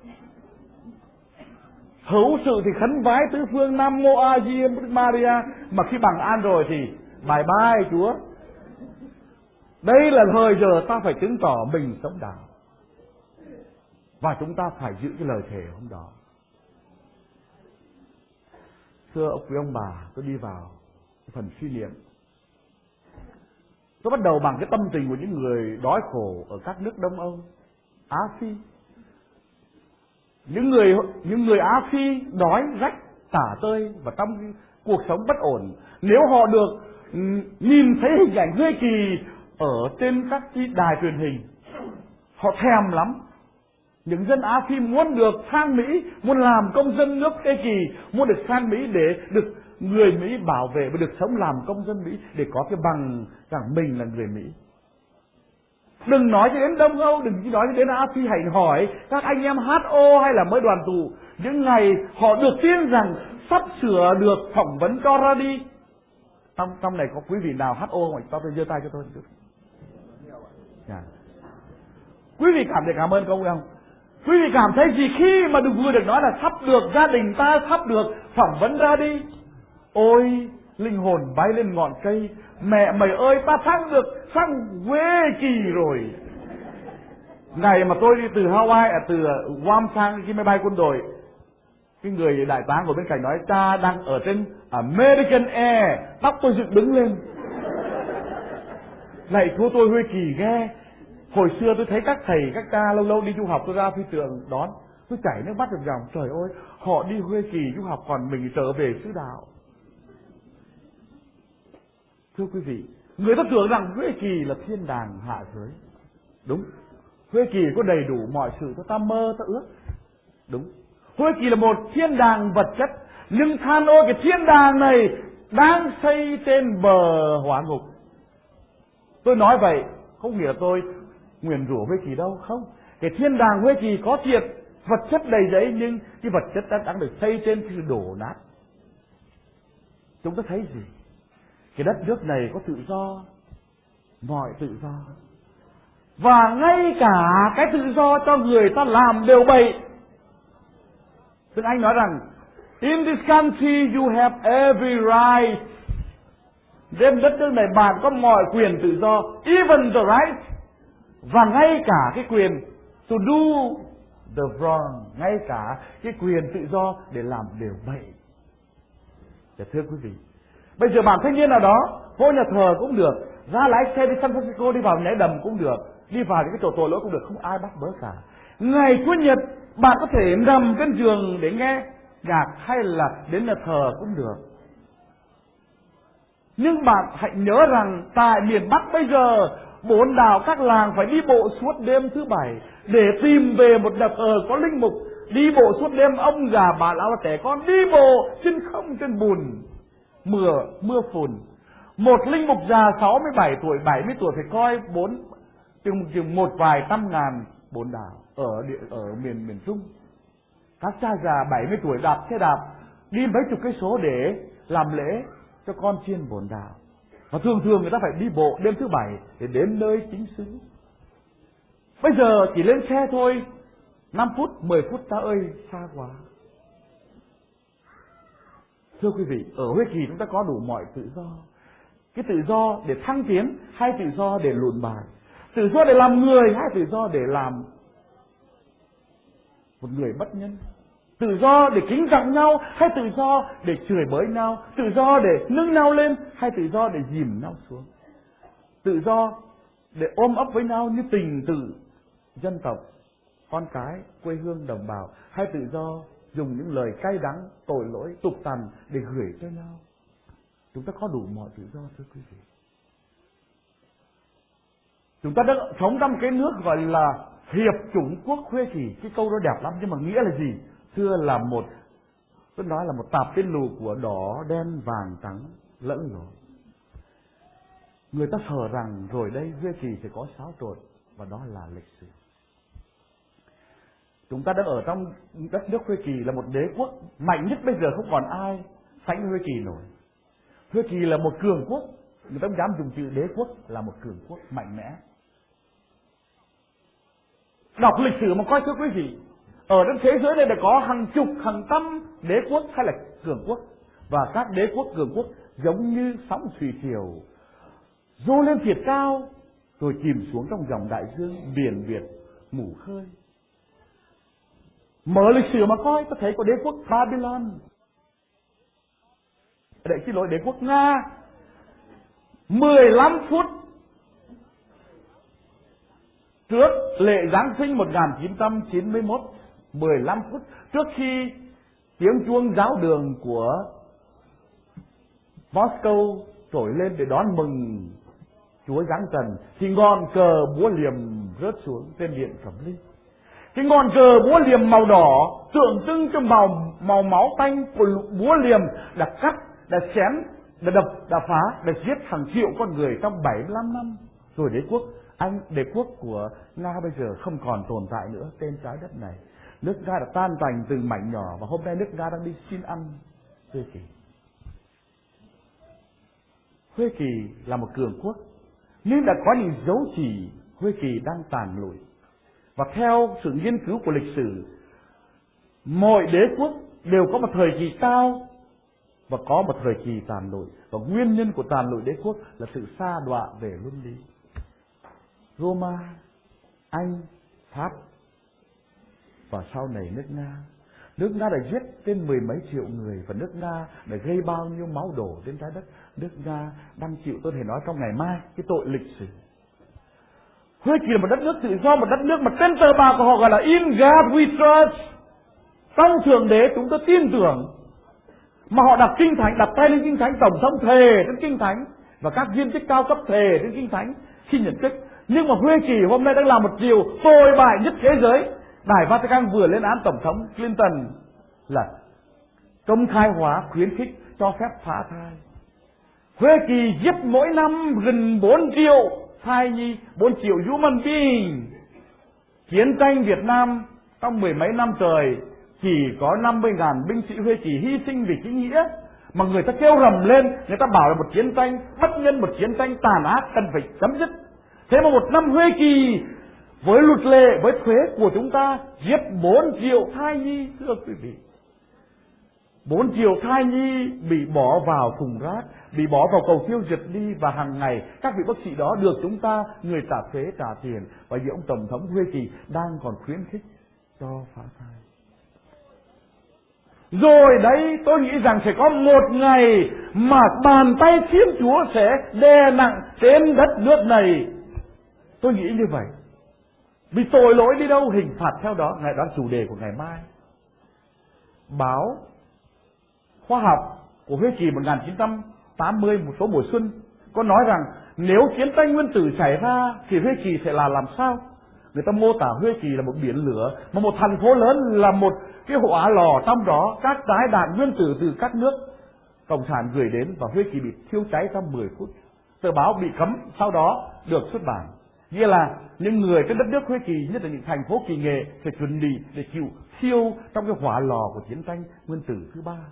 Hữu sự thì khấn vái tứ phương, Nam Mô A Di Maria, mà khi bằng an rồi thì bye bye Chúa. Đây là thời giờ ta phải chứng tỏ mình sống đạo, và chúng ta phải giữ cái lời thề hôm đó. Thưa ông quý ông bà, tôi đi vào phần suy niệm. Tôi bắt đầu bằng cái tâm tình của những người đói khổ ở các nước Đông Âu, Á Phi. Những người những người Á Phi đói rách tả tơi và trong cuộc sống bất ổn. Nếu họ được nhìn thấy hình ảnh Huê Kỳ ở trên các cái đài truyền hình, họ thèm lắm. Những dân Á Phi muốn được sang Mỹ, muốn làm công dân nước Huê Kỳ, muốn được sang Mỹ để được người Mỹ bảo vệ và được sống làm công dân Mỹ, để có cái bằng rằng mình là người Mỹ. Đừng nói cho đến Đông Âu, đừng nói cho đến Á Phi, hãy hỏi các anh em hát o hay là mới đoàn tụ. Những ngày họ được tin rằng sắp sửa được phỏng vấn cho ra đi. Trong, trong này có quý vị nào hát o không? Cho tôi giơ tay cho tôi. Yeah. Quý vị cảm thấy cảm ơn công không? Quý vị cảm thấy gì khi mà được vừa được nói là sắp được gia đình ta sắp được phỏng vấn ra đi? Ôi, linh hồn bay lên ngọn cây, mẹ mày ơi, ta sang được sang Huê Kỳ rồi. Ngày mà tôi đi từ Hawaii, à, từ Guam sang cái máy bay quân đội, cái người đại tá ngồi bên cạnh nói cha đang ở trên American Air, tóc tôi dựng đứng lên. Này thua tôi Huê Kỳ nghe. Hồi xưa tôi thấy các thầy các cha lâu lâu đi du học, tôi ra phi trường đón, tôi chảy nước mắt ròng ròng. Trời ơi, họ đi Huê Kỳ du học còn mình trở về xứ đạo. Thưa quý vị, người ta tưởng rằng Huê Kỳ là thiên đàng hạ giới. Đúng, Huê Kỳ có đầy đủ mọi sự cho ta mơ ta ước. Đúng, Huê Kỳ là một thiên đàng vật chất, nhưng than ôi cái thiên đàng này đang xây trên bờ hỏa ngục. Tôi nói vậy không nghĩa là tôi nguyền rủa Huê Kỳ đâu, không. Cái thiên đàng Huê Kỳ có thiệt, vật chất đầy giấy, nhưng cái vật chất đang được xây trên cái đổ nát. Chúng ta thấy gì? Cái đất nước này có tự do, mọi tự do, và ngay cả cái tự do cho người ta làm đều bậy. Tiếng Anh nói rằng in this country you have every right. Trên đất nước này bạn có mọi quyền tự do, even the right, và ngay cả cái quyền to do the wrong, ngay cả cái quyền tự do để làm điều bậy. Để thưa quý vị, bây giờ bạn thanh niên nào đó vô nhà thờ cũng được, ra lái xe đi San Francisco đi vào nhảy đầm cũng được, đi vào những cái chỗ tội lỗi cũng được, không ai bắt bớ cả. Ngày Chủ nhật bạn có thể nằm trên giường để nghe nhạc hay là đến nhà thờ cũng được. Nhưng bạn hãy nhớ rằng tại miền Bắc bây giờ, bốn đạo các làng phải đi bộ suốt đêm thứ bảy để tìm về một nhà thờ có linh mục. Đi bộ suốt đêm, ông già bà lão trẻ con đi bộ trên không, trên bùn mưa mưa phùn. Một linh mục già sáu mươi bảy tuổi, bảy mươi tuổi phải coi bốn chừng chừng một vài trăm ngàn bốn đạo ở địa, ở miền miền Trung. Các cha già bảy mươi tuổi đạp xe đạp đi mấy chục cây số để làm lễ cho con chiên bổn đạo. Và thường thường người ta phải đi bộ đêm thứ bảy để đến nơi chính xứ. Bây giờ chỉ lên xe thôi, năm phút, mười phút ta ơi, xa quá. Thưa quý vị, ở Huế Kỳ chúng ta có đủ mọi tự do. Cái tự do để thăng tiến hay tự do để lùn bài, tự do để làm người hay tự do để làm một người bất nhân, tự do để kính trọng nhau hay tự do để chửi bới nhau, tự do để nâng nhau lên hay tự do để dìm nhau xuống, tự do để ôm ấp với nhau như tình tự dân tộc, con cái, quê hương, đồng bào, hay tự do dùng những lời cay đắng, tội lỗi, tục tằn để gửi cho nhau. Chúng ta có đủ mọi tự do, thưa quý vị. Chúng ta đã sống trong cái nước gọi là Hiệp chủng quốc Huế Kỳ. Cái câu đó đẹp lắm, nhưng mà nghĩa là gì? Thưa là một, tôi nói là một tạp tên lù của đỏ, đen, vàng, trắng lẫn lộn. Người ta sợ rằng rồi đây Huế Kỳ sẽ có xáo trộn, và đó là lịch sử. Chúng ta đang ở trong đất nước Huế Kỳ là một đế quốc mạnh nhất, bây giờ không còn ai sánh Huế Kỳ nổi. Huế Kỳ là một cường quốc, người ta dám dùng chữ đế quốc là một cường quốc mạnh mẽ. Đọc lịch sử mà coi, thưa quý vị, ở trên thế giới này đã có hàng chục, hàng trăm đế quốc hay là cường quốc, và các đế quốc cường quốc giống như sóng thủy triều dô lên thiệt cao rồi chìm xuống trong dòng đại dương biển Việt mù khơi. Mở lịch sử mà coi, ta thấy có đế quốc Babylon, để xin lỗi, đế quốc Nga. mười lăm phút trước lễ Giáng sinh một nghìn chín trăm chín mươi mốt, mười lăm phút trước khi tiếng chuông giáo đường của Moscow trỗi lên để đón mừng Chúa giáng trần, thì ngọn cờ búa liềm rớt xuống trên điện Cẩm Linh. Cái ngọn cờ búa liềm màu đỏ tượng trưng cho màu màu máu tanh của búa liềm đã cắt, đã xén, đã đập, đã phá, đã giết hàng triệu con người trong bảy mươi lăm năm. Rồi đế quốc Anh, đế quốc của Nga bây giờ không còn tồn tại nữa trên trái đất này. Nước Nga đã tan tành từng mảnh nhỏ, và hôm nay nước Nga đang đi xin ăn Huế Kỳ. Huế Kỳ là một cường quốc, nhưng đã có những dấu chỉ Huế Kỳ đang tàn lụi. Và theo sự nghiên cứu của lịch sử, mọi đế quốc đều có một thời kỳ cao và có một thời kỳ tàn lụi. Và nguyên nhân của tàn lụi đế quốc là sự sa đọa về luân lý. Roma, Anh, Pháp và sau này nước Nga. Nước Nga đã giết trên mười mấy triệu người, và nước Nga đã gây bao nhiêu máu đổ trên trái đất. Nước Nga đang chịu, tôi thể nói trong ngày mai, cái tội lịch sử. Huế Kỳ là một đất nước tự do, một đất nước mà trên tờ bạc của họ gọi là In God We Trust. Trong Thượng Đế chúng tôi tin tưởng. Mà họ đặt kinh thánh, đặt tay lên kinh thánh, tổng thống thề trên kinh thánh, và các viên chức cao cấp thề trên kinh thánh khi nhận chức. Nhưng mà Huế Kỳ hôm nay đang làm một điều tồi bại nhất thế giới. Đài Vatican vừa lên án tổng thống Clinton là công khai hóa khuyến khích cho phép phá thai. Huế Kỳ giết mỗi năm gần bốn triệu thai nhi, bốn triệu human being. Chiến tranh Việt Nam trong mười mấy năm trời chỉ có năm mươi ngàn binh sĩ Huế Kỳ hy sinh vì chính nghĩa, mà người ta kêu rầm lên, người ta bảo là một chiến tranh bất nhân, một chiến tranh tàn ác cần phải chấm dứt. Thế mà một năm Huế Kỳ với luật lệ, với thuế của chúng ta giết bốn triệu thai nhi, thưa quý vị. bốn triệu thai nhi bị bỏ vào thùng rác, bị bỏ vào cầu tiêu diệt đi, và hàng ngày các vị bác sĩ đó được chúng ta người trả thuế trả tiền, và vì ông tổng thống Huế Kỳ đang còn khuyến khích cho phá thai. Rồi đấy, tôi nghĩ rằng sẽ có một ngày mà bàn tay Thiên Chúa sẽ đè nặng trên đất nước này. Tôi nghĩ như vậy. Vì tội lỗi đi đâu, hình phạt theo đó. Ngày đó chủ đề của ngày mai. Báo khoa học của Huế Kỳ một nghìn chín trăm tám mươi, một số mùa xuân, có nói rằng nếu chiến tranh nguyên tử xảy ra thì Huế Kỳ sẽ là làm sao? Người ta mô tả Huế Kỳ là một biển lửa, mà một thành phố lớn là một cái hỏa lò, trong đó các trái đạn nguyên tử từ các nước cộng sản gửi đến, và Huế Kỳ bị thiêu cháy trong mười phút. Tờ báo bị cấm, sau đó được xuất bản. Nghĩa là những người trên đất nước Huế Kỳ, nhất là những thành phố kỳ nghệ, phải chuẩn bị để chịu thiêu trong cái hỏa lò của chiến tranh nguyên tử thứ ba.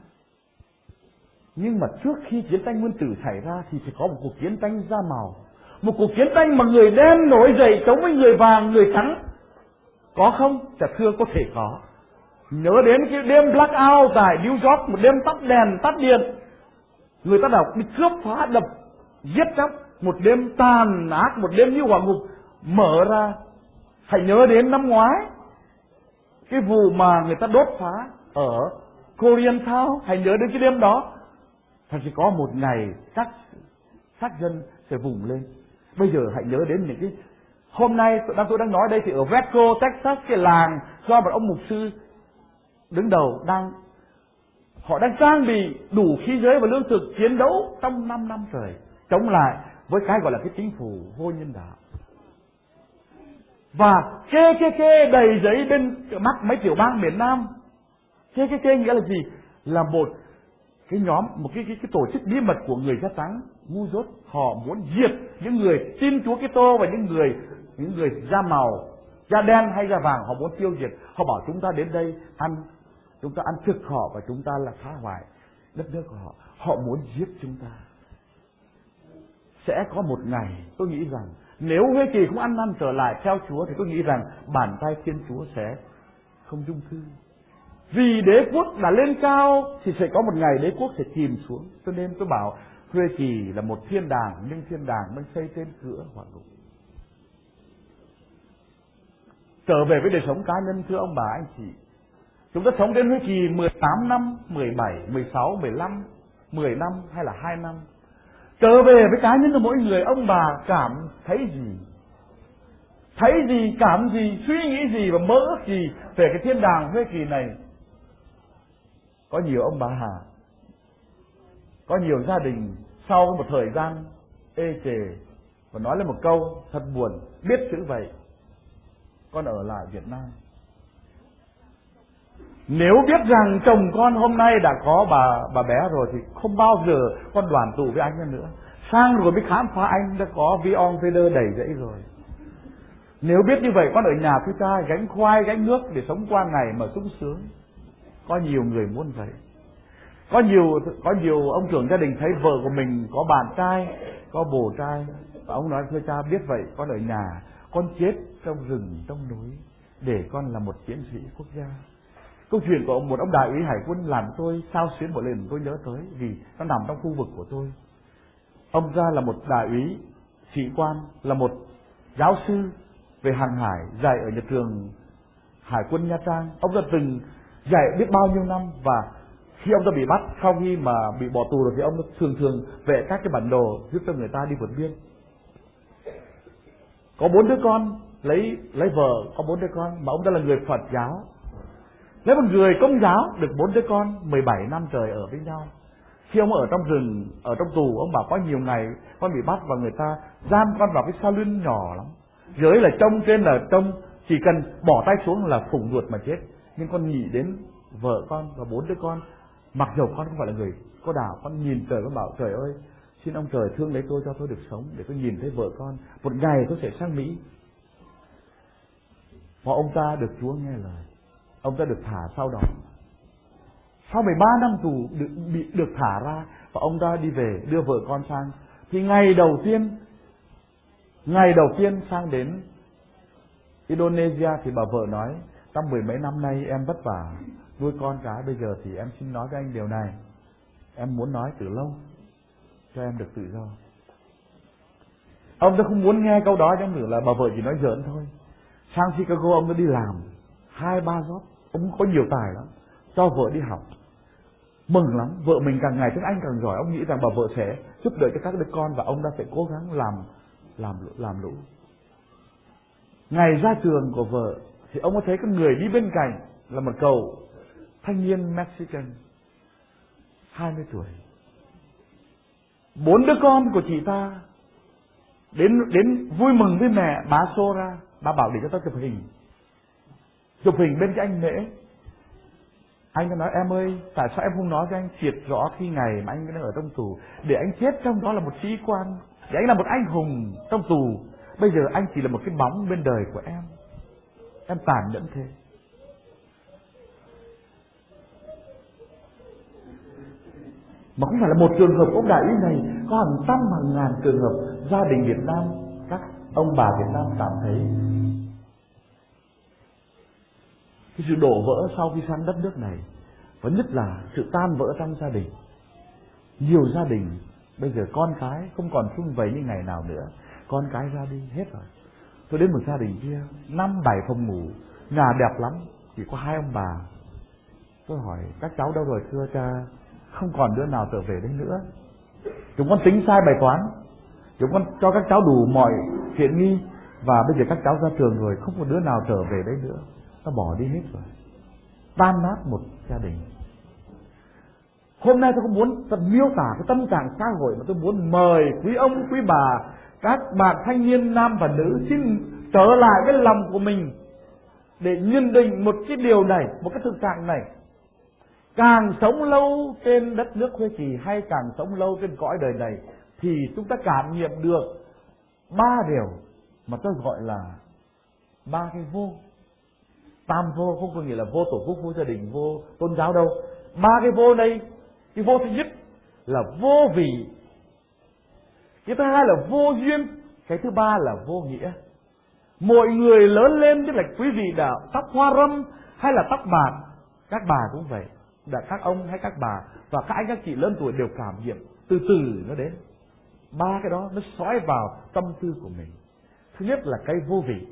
Nhưng mà trước khi chiến tranh nguyên tử xảy ra thì sẽ có một cuộc chiến tranh da màu, một cuộc chiến tranh mà người đen nổi dậy chống với người vàng, người trắng. Có không? Dạ thưa, có thể có. Nhớ đến cái đêm blackout tại New York, một đêm tắt đèn, tắt điện. Người ta đọc đi cướp phá đập, giết chóc, một đêm tàn ác, một đêm như hỏa ngục mở ra. Hãy nhớ đến năm ngoái, cái vụ mà người ta đốt phá ở Korean Town, hãy nhớ đến cái đêm đó. Thật chỉ có một ngày các sát dân sẽ vùng lên. Bây giờ hãy nhớ đến những cái hôm nay đang tôi đang nói đây thì ở Waco, Texas, cái làng do một ông mục sư đứng đầu đang họ đang trang bị đủ khí giới và lương thực chiến đấu trong năm năm trời chống lại với cái gọi là cái chính phủ vô nhân đạo. Và kê kê kê đầy giấy bên mắt mấy tiểu bang miền Nam. Kê kê kê nghĩa là gì? Là một cái nhóm, một cái, cái, cái tổ chức bí mật của người da trắng ngu dốt. Họ muốn diệt những người tin Chúa Kitô và những người những người da màu, da đen hay da vàng. Họ muốn tiêu diệt. Họ bảo chúng ta đến đây ăn, chúng ta ăn thực họ và chúng ta là phá hoại đất nước của họ. Họ muốn giết chúng ta. Sẽ có một ngày tôi nghĩ rằng nếu Huế Kỳ không ăn năn trở lại theo Chúa thì tôi nghĩ rằng bàn tay Thiên Chúa sẽ không dung thư. Vì đế quốc đã lên cao thì sẽ có một ngày đế quốc sẽ chìm xuống. Cho nên tôi bảo Huế Kỳ là một thiên đàng, nhưng thiên đàng mới xây trên cửa hỏa ngục. Trở về với đời sống cá nhân, thưa ông bà anh chị, chúng ta sống đến Huế Kỳ mười tám năm, mười bảy, mười sáu, mười lăm, mười năm hay là hai năm. Trở về với cá nhân của mỗi người, ông bà cảm thấy gì? Thấy gì, cảm gì, suy nghĩ gì và mơ ước gì về cái thiên đàng Huế Kỳ này? Có nhiều ông bà hà, có nhiều gia đình sau một thời gian ê chề và nói lên một câu thật buồn, biết chữ vậy, con ở lại Việt Nam. Nếu biết rằng chồng con hôm nay đã có bà bà bé rồi thì không bao giờ con đoàn tụ với anh nữa. Sang rồi mới khám phá anh đã có Vion Taylor đầy dẫy rồi. Nếu biết như vậy, con ở nhà thứ cha gánh khoai gánh nước để sống qua ngày mà sung sướng. Có nhiều người muốn vậy. Có nhiều có nhiều ông trưởng gia đình thấy vợ của mình có bạn trai, có bồ trai, và ông nói thưa cha biết vậy, con ở nhà, con chết trong rừng trong núi để con là một chiến sĩ quốc gia. Câu chuyện của một ông đại úy hải quân làm tôi sao xuyến một lần tôi nhớ tới, vì nó nằm trong khu vực của tôi. Ông ra là một đại úy sĩ quan, là một giáo sư về hàng hải, dạy ở nhà trường Hải quân Nha Trang. Ông đã từng dạy biết bao nhiêu năm, và khi ông ta bị bắt, sau khi mà bị bỏ tù rồi thì ông thường thường vẽ các cái bản đồ giúp cho người ta đi vượt biên. Có bốn đứa con, lấy lấy vợ, có bốn đứa con, mà ông ta là người Phật giáo. Lấy một người Công giáo được bốn đứa con, mười bảy năm trời ở với nhau. Khi ông ở trong rừng, ở trong tù, ông bảo có nhiều ngày con bị bắt và người ta giam con vào cái salon nhỏ lắm. Dưới là trông, trên là trông, chỉ cần bỏ tay xuống là phủng ruột mà chết. Nhưng con nghĩ đến vợ con và bốn đứa con, mặc dù con không phải là người có đạo, con nhìn trời con bảo trời ơi, xin ông trời thương lấy tôi cho tôi được sống để tôi nhìn thấy vợ con. Một ngày tôi sẽ sang Mỹ. Và ông ta được Chúa nghe lời. Ông ta được thả sau đó. Sau mười ba năm tù được, bị được thả ra, và ông ta đi về đưa vợ con sang. Thì ngày đầu tiên, ngày đầu tiên sang đến Indonesia thì bà vợ nói, trong mười mấy năm nay em vất vả nuôi con cái, bây giờ thì em xin nói với anh điều này, em muốn nói từ lâu cho em được tự do. Ông ta không muốn nghe câu đó, chẳng nữa là bà vợ chỉ nói giỡn thôi. Sang Chicago ông ta đi làm hai ba job, ông có nhiều tài lắm, cho vợ đi học, mừng lắm, vợ mình càng ngày tiếng Anh càng giỏi. Ông nghĩ rằng bà vợ sẽ giúp đỡ cho các đứa con và ông ta sẽ cố gắng làm làm làm lũ. Ngày ra trường của vợ thì ông có thấy cái người đi bên cạnh là một cậu thanh niên Mexican hai mươi tuổi. Bốn đứa con của chị ta đến đến vui mừng với mẹ, bà xô ra, bà bảo để cho ta chụp hình. Chụp hình bên cái anh Mễ. Anh đã nói em ơi, tại sao em không nói cho anh triệt rõ khi ngày mà anh đang ở trong tù, để anh chết trong đó là một sĩ quan, để anh là một anh hùng trong tù. Bây giờ anh chỉ là một cái bóng bên đời của em. Em tàn nhẫn thế. Mà không phải là một trường hợp ông đại úy này, có hàng trăm hàng ngàn trường hợp gia đình Việt Nam, các ông bà Việt Nam cảm thấy cái sự đổ vỡ sau khi sang đất nước này, và nhất là sự tan vỡ trong gia đình. Nhiều gia đình bây giờ con cái không còn sum vầy như ngày nào nữa, con cái ra đi hết rồi. Tôi đến một gia đình kia, năm bảy phòng ngủ, nhà đẹp lắm, chỉ có hai ông bà. Tôi hỏi các cháu đâu rồi? Thưa cha, không còn đứa nào trở về đây nữa. Chúng con tính sai bài toán, chúng con cho các cháu đủ mọi tiện nghi, và bây giờ các cháu ra trường rồi, không có đứa nào trở về đây nữa, nó bỏ đi hết rồi. Tan nát một gia đình. Hôm nay tôi cũng muốn miêu tả cái tâm trạng xã hội, mà tôi muốn mời quý ông, quý bà, các bạn thanh niên nam và nữ xin trở lại cái lòng của mình để nhận định một cái điều này, một cái thực trạng này. Càng sống lâu trên đất nước Huế Kỳ hay càng sống lâu trên cõi đời này thì chúng ta cảm nghiệm được ba điều mà tôi gọi là ba cái vô. Tam vô không có nghĩa là vô tổ quốc, vô gia đình, vô tôn giáo đâu. Ba cái vô này, cái vô thứ nhất là vô vị, cái thứ hai là vô duyên, cái thứ ba là vô nghĩa. Mọi người lớn lên, tức là quý vị đã tóc hoa râm hay là tóc bạc, các bà cũng vậy, đã các ông hay các bà và các anh các chị lớn tuổi đều cảm nghiệm từ từ nó đến. Ba cái đó nó xói vào tâm tư của mình. Thứ nhất là cái vô vị.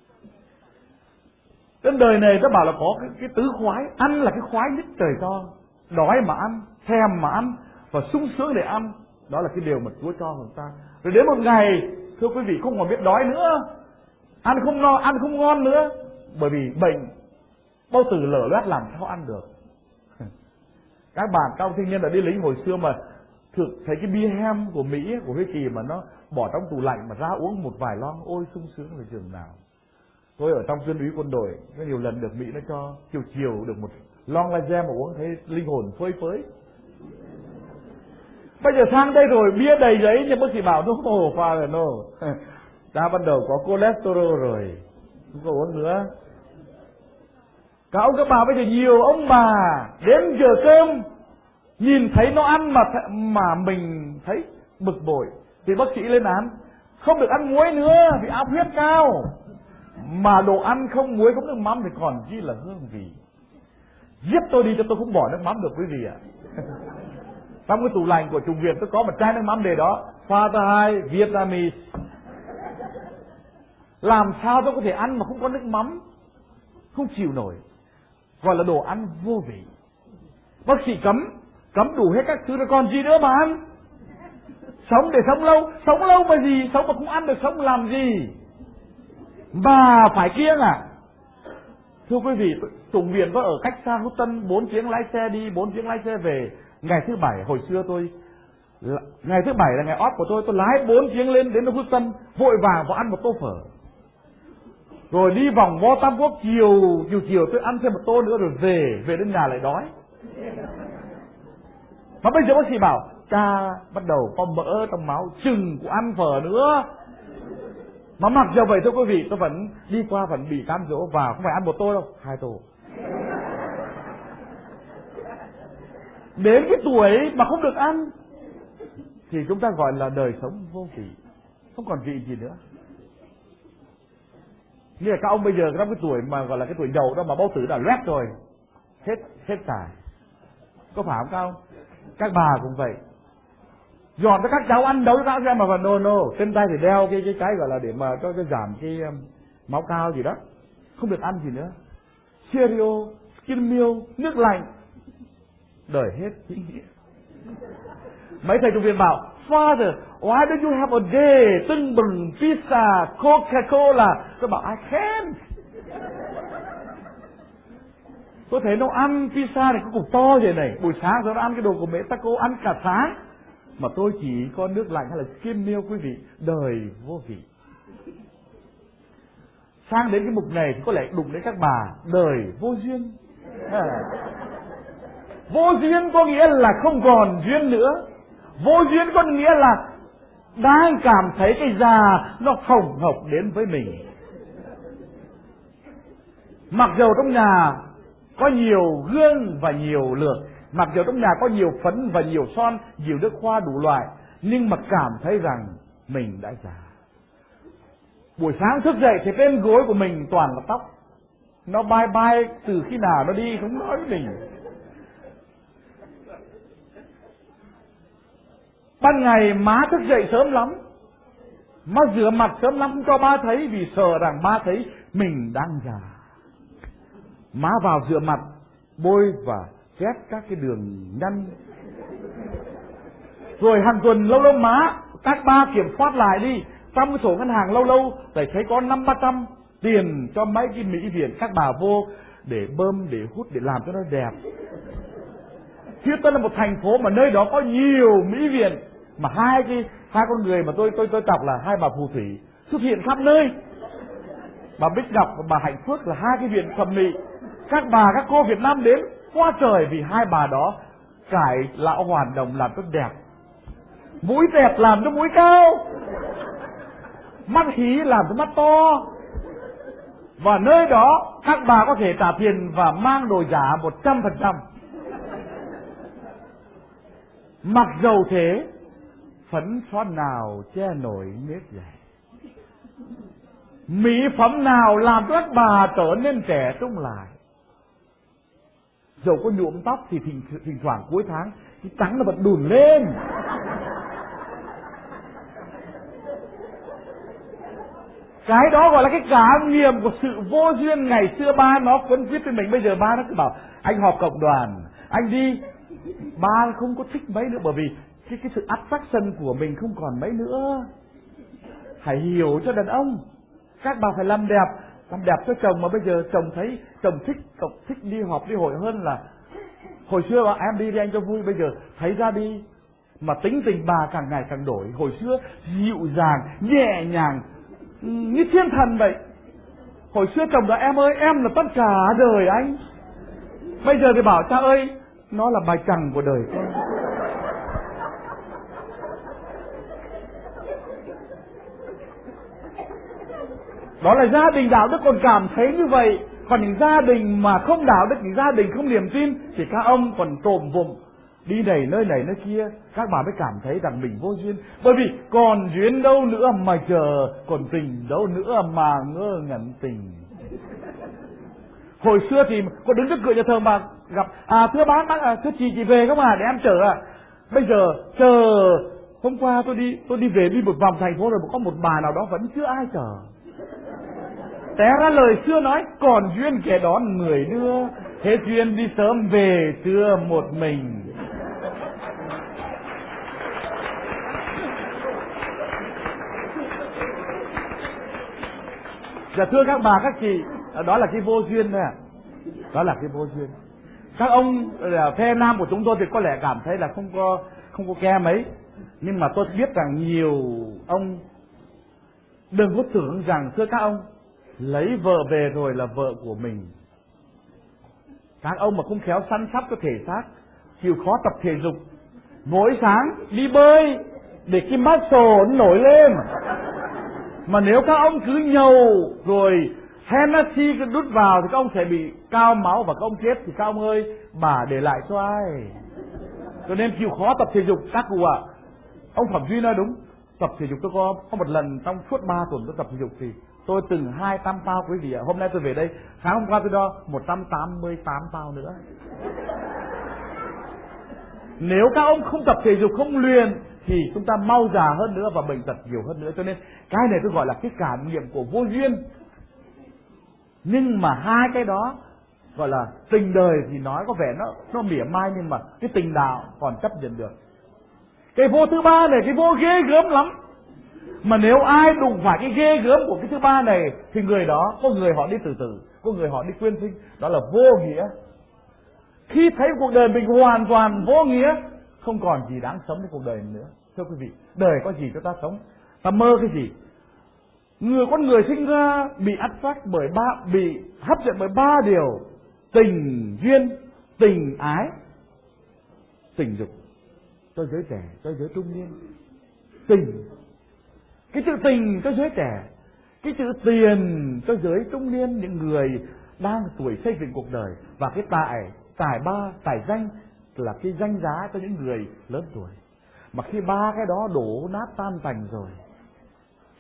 Trên đời này ta bảo là có cái, cái tứ khoái, ăn là cái khoái nhất trời cho, đói mà ăn, thèm mà ăn và sung sướng để ăn, đó là cái điều mà Chúa cho người ta. Rồi đến một ngày, thưa quý vị, không còn biết đói nữa, ăn không no, ăn không ngon nữa, bởi vì bệnh bao tử lở loét làm sao ăn được. Các bạn các ông thanh niên đã đi lính hồi xưa mà thực thấy cái bia hem của Mỹ, của Huế Kỳ mà nó bỏ trong tủ lạnh mà ra uống một vài lon, ôi sung sướng là chừng nào. Tôi ở trong tuyên úy quân đội có nhiều lần được Mỹ nó cho chiều chiều được một lon laser mà uống thấy linh hồn phơi phới. Bây giờ sang đây rồi bia đầy giấy nhưng bác sĩ bảo nó hồ pha rồi nó ta bắt đầu có cholesterol rồi, không có uống nữa. Các ông các bà bây giờ nhiều ông bà đến giờ cơm nhìn thấy nó ăn mà mà mình thấy bực bội thì bác sĩ lên án không được ăn muối nữa vì áp huyết cao, mà đồ ăn không muối không nước mắm thì còn chi là hương vị. Giết tôi đi cho tôi không bỏ nước mắm được quý vị ạ. Trong cái tủ lạnh của Trung Việt tôi có một chai nước mắm đề đó, pha hai Vietnamese. Làm sao tôi có thể ăn mà không có nước mắm? Không chịu nổi. Gọi là đồ ăn vô vị. Bác sĩ cấm, cấm đủ hết các thứ rồi còn gì nữa mà ăn? Sống để sống lâu, sống lâu mà gì? Sống mà không ăn được sống làm gì? Mà phải kiêng à? Thưa quý vị, Tùng Viện có ở cách xa Hút Tân bốn tiếng lái xe đi, bốn tiếng lái xe về. Ngày thứ bảy hồi xưa tôi, ngày thứ bảy là ngày off của tôi, tôi lái bốn tiếng lên đến Hút Tân, vội vàng vào ăn một tô phở. Rồi đi vòng vo Tam Quốc, chiều chiều chiều tôi ăn thêm một tô nữa rồi về, về đến nhà lại đói. Mà bây giờ bác sĩ bảo, cha bắt đầu có mỡ trong máu, chừng của ăn phở nữa. Mà mặc dù vậy thưa quý vị, tôi vẫn đi qua vẫn bị cám dỗ và không phải ăn một tô đâu, hai tô. Đến cái tuổi mà không được ăn thì chúng ta gọi là đời sống vô vị, không còn vị gì nữa. Như là các ông bây giờ trong cái tuổi mà gọi là cái tuổi đầu đó mà bao tử đã loét rồi, hết hết tài. Có phải không các ông? Các bà cũng vậy. Dọn cho các cháu ăn đấu ra xem mà vào nô nô, trên tay thì đeo cái cái cái gọi là để mà cho cái giảm cái um, máu cao gì đó, không được ăn gì nữa. Cereal, skin milk, nước lạnh, đời hết ý nghĩa. Mấy thầy trong viện bảo, Father, why don't you have a day tưng bừng pizza, Coca-Cola? Tôi bảo I can't. Tôi thấy nó ăn pizza này có cục to vậy này, buổi sáng rồi nó ăn cái đồ của mẹ taco ăn cả sáng. Mà tôi chỉ có nước lạnh hay là skim milk quý vị, đời vô vị. Sang đến cái mục này thì có lẽ đụng đến các bà, đời vô duyên. À. Vô duyên có nghĩa là không còn duyên nữa. Vô duyên có nghĩa là đang cảm thấy cái già nó hồng hộc đến với mình. Mặc dầu trong nhà có nhiều gương và nhiều lược, mặc dù trong nhà có nhiều phấn và nhiều son, nhiều nước hoa đủ loại, nhưng mà cảm thấy rằng mình đã già. Buổi sáng thức dậy thì bên gối của mình toàn là tóc. Nó bay bay từ khi nào nó đi không nói với mình. Ban ngày má thức dậy sớm lắm, má rửa mặt sớm lắm không cho ba thấy, vì sợ rằng ba thấy mình đang già. Má vào rửa mặt, bôi và chét các cái đường nhăn. Rồi hàng tuần lâu lâu má các ba kiểm soát lại đi, trong cái sổ ngân hàng lâu lâu để thấy có năm ba trăm tiền cho mấy cái mỹ viện các bà vô để bơm, để hút, để làm cho nó đẹp. Houston là một thành phố mà nơi đó có nhiều mỹ viện, mà hai cái hai con người mà tôi tôi tôi đọc là hai bà phù thủy xuất hiện khắp nơi. Bà Bích Ngọc và bà Hạnh Phước là hai cái viện thẩm mỹ. Các bà các cô Việt Nam đến quá trời vì hai bà đó cải lão hoàn đồng làm rất đẹp, mũi đẹp làm cho mũi cao, mắt hí làm cho mắt to. Và nơi đó các bà có thể trả tiền và mang đồ giả một trăm phần trăm. Mặc dầu thế, phấn son nào che nổi nếp dày, mỹ phẩm nào làm cho các bà trở nên trẻ trung lại. Dầu có nhuộm tóc thì thỉnh, thỉnh thoảng cuối tháng cái trắng nó vẫn đùn lên. Cái đó gọi là cái cảm nghiệm của sự vô duyên. Ngày xưa ba nó quấn quýt với mình, bây giờ ba nó cứ bảo anh họp cộng đoàn, anh đi. Ba không có thích mấy nữa, bởi vì cái, cái sự attraction của mình không còn mấy nữa. Hãy hiểu cho đàn ông, các bà phải làm đẹp, làm đẹp cho chồng. Mà bây giờ chồng thấy chồng thích chồng thích đi họp đi hội hơn là hồi xưa bảo em đi đi anh cho vui, bây giờ thấy ra đi. Mà tính tình bà càng ngày càng đổi. Hồi xưa dịu dàng, nhẹ nhàng như thiên thần vậy. Hồi xưa chồng là em ơi, em là tất cả đời anh. Bây giờ thì bảo cha ơi, nó là bài chằng của đời con. Đó là gia đình đạo đức còn cảm thấy như vậy. Còn những gia đình mà không đạo đức, những gia đình không niềm tin thì các ông còn trộm vụng đi này nơi này nơi kia. Các bà mới cảm thấy rằng mình vô duyên. Bởi vì còn duyên đâu nữa mà chờ, còn tình đâu nữa mà ngơ ngẩn tình. Hồi xưa thì có đứng trước cửa nhà thờ mà gặp à thưa bác bác à, thưa chị chị về không à để em chở à. Bây giờ chờ, hôm qua tôi đi tôi đi về đi một vòng thành phố rồi có một bà nào đó vẫn chưa ai chở. Té ra lời xưa nói còn duyên kẻ đón người đưa, hết duyên đi sớm về trưa một mình. Dạ thưa các bà các chị, đó là cái vô duyên thôi à. Đó là cái vô duyên. Các ông phe nam của chúng tôi thì có lẽ cảm thấy là không có không có ke mấy. Nhưng mà tôi biết rằng nhiều ông đừng có tưởng rằng, thưa các ông, lấy vợ về rồi là vợ của mình. Các ông mà không khéo săn sóc cho thể xác, chịu khó tập thể dục, mỗi sáng đi bơi để cái muscle nó nổi lên. Mà nếu các ông cứ nhầu rồi Hennessy cứ đút vào thì các ông sẽ bị cao máu và các ông chết. Thì các ông ơi, bà để lại cho ai? Cho nên chịu khó tập thể dục các cụ ạ. À, ông Phạm Duy nói đúng. Tập thể dục tôi có có một lần trong suốt ba tuần tôi tập thể dục thì tôi từng hai trăm pound quý vị ạ. Hôm nay tôi về đây, sáng hôm qua tôi đo một trăm tám mươi tám pound nữa. Nếu các ông không tập thể dục, không luyện thì chúng ta mau già hơn nữa và bệnh tật nhiều hơn nữa. Cho nên cái này tôi gọi là cái cảm nghiệm của vô duyên. Nhưng mà hai cái đó gọi là tình đời thì nói có vẻ nó nó mỉa mai, nhưng mà cái tình đạo còn chấp nhận được. Cái vô thứ ba này, cái vô ghê gớm lắm. Mà nếu ai đụng phải cái ghê gớm của cái thứ ba này thì người đó, có người họ đi từ từ, có người họ đi quyên sinh. Đó là vô nghĩa. Khi thấy cuộc đời mình hoàn toàn vô nghĩa, không còn gì đáng sống trong cuộc đời nữa. Thưa quý vị, đời có gì cho ta sống? Ta mơ cái gì? Người con người sinh ra bị attract bởi ba, bị hấp dẫn bởi ba điều: tình duyên, tình ái, tình dục. Cho giới trẻ, cho giới trung niên. Tình, cái chữ tình cho giới trẻ, cái chữ tiền cho giới trung niên, những người đang tuổi xây dựng cuộc đời. Và cái tài, tài ba, tài danh là cái danh giá cho những người lớn tuổi. Mà khi ba cái đó đổ nát tan tành rồi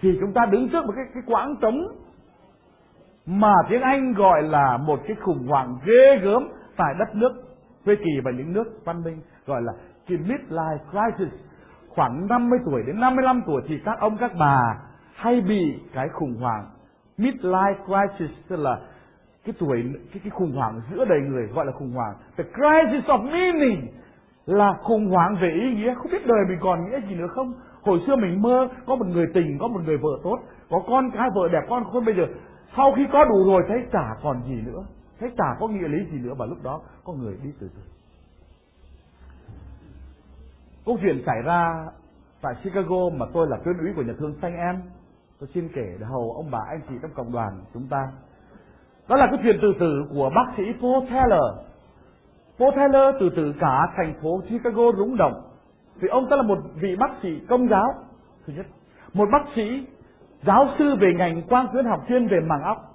thì chúng ta đứng trước một cái, cái quãng trống mà tiếng Anh gọi là một cái khủng hoảng ghê gớm tại đất nước Hoa Kỳ và những nước văn minh, gọi là cái midlife crisis. Khoảng năm mươi tuổi đến năm mươi lăm tuổi thì các ông các bà hay bị cái khủng hoảng midlife crisis, tức là cái tuổi cái cái khủng hoảng giữa đời người, gọi là khủng hoảng the crisis of meaning, là khủng hoảng về ý nghĩa, không biết đời mình còn nghĩa gì nữa không. Hồi xưa mình mơ có một người tình, có một người vợ tốt, có con cái vợ đẹp, con khôn, bây giờ sau khi có đủ rồi thấy chả còn gì nữa, thấy chả có nghĩa lý gì nữa, và lúc đó có người đi từ từ. Câu chuyện xảy ra tại Chicago mà tôi là tuyên úy của nhà thương Saint Anne, tôi xin kể để hầu ông bà anh chị trong cộng đoàn chúng ta. Đó là cái chuyện tự tử của bác sĩ Paul Taylor. Paul Taylor tự tử cả thành phố Chicago rúng động, vì ông ta là một vị bác sĩ công giáo, thứ nhất, một bác sĩ giáo sư về ngành quang tuyến học chuyên về màng óc.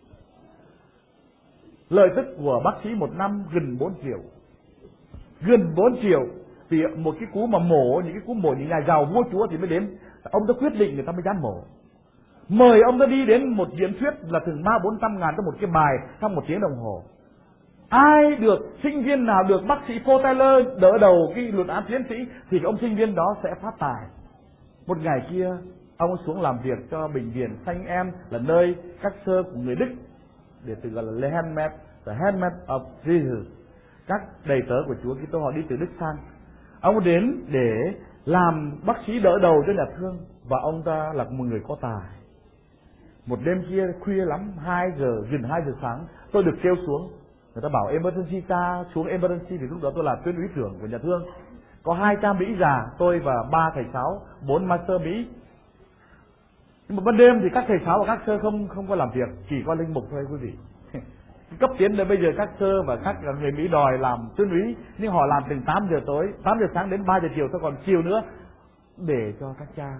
Lợi tức của bác sĩ một năm gần bốn triệu, gần bốn triệu, vì một cái cú mà mổ, những cái cú mổ những nhà giàu vua chúa thì mới đến, ông ta quyết định người ta mới dám mổ. Mời ông ta đi đến một diễn thuyết là thường ba bốn trăm ngàn trong một cái bài trong một tiếng đồng hồ. Ai được, sinh viên nào được bác sĩ Paul Taylor đỡ đầu cái luận án tiến sĩ thì ông sinh viên đó sẽ phát tài. Một ngày kia ông xuống làm việc cho bệnh viện Saint Anne, là nơi các sơ của người Đức, để tự gọi là handmaid, the handmaid of Jesus, các đầy tớ của Chúa Kitô, họ đi từ Đức sang. Ông đến để làm bác sĩ đỡ đầu cho nhà thương, và ông ta là một người có tài. Một đêm kia khuya lắm, hai giờ, gần hai giờ sáng, tôi được kêu xuống. Người ta bảo emergency ca, xuống emergency, thì lúc đó tôi là tuyên úy trưởng của nhà thương. Có hai cha Mỹ già, tôi và ba thầy giáo, bốn master Mỹ. Nhưng mà ban đêm thì các thầy giáo và các sơ không không có làm việc, chỉ có linh mục thôi quý vị. Cấp tiến là bây giờ các sơ và các người Mỹ đòi làm tuyên úy, nhưng họ làm từ tám giờ tối, tám giờ sáng đến ba giờ chiều, tôi còn chiều nữa để cho các cha.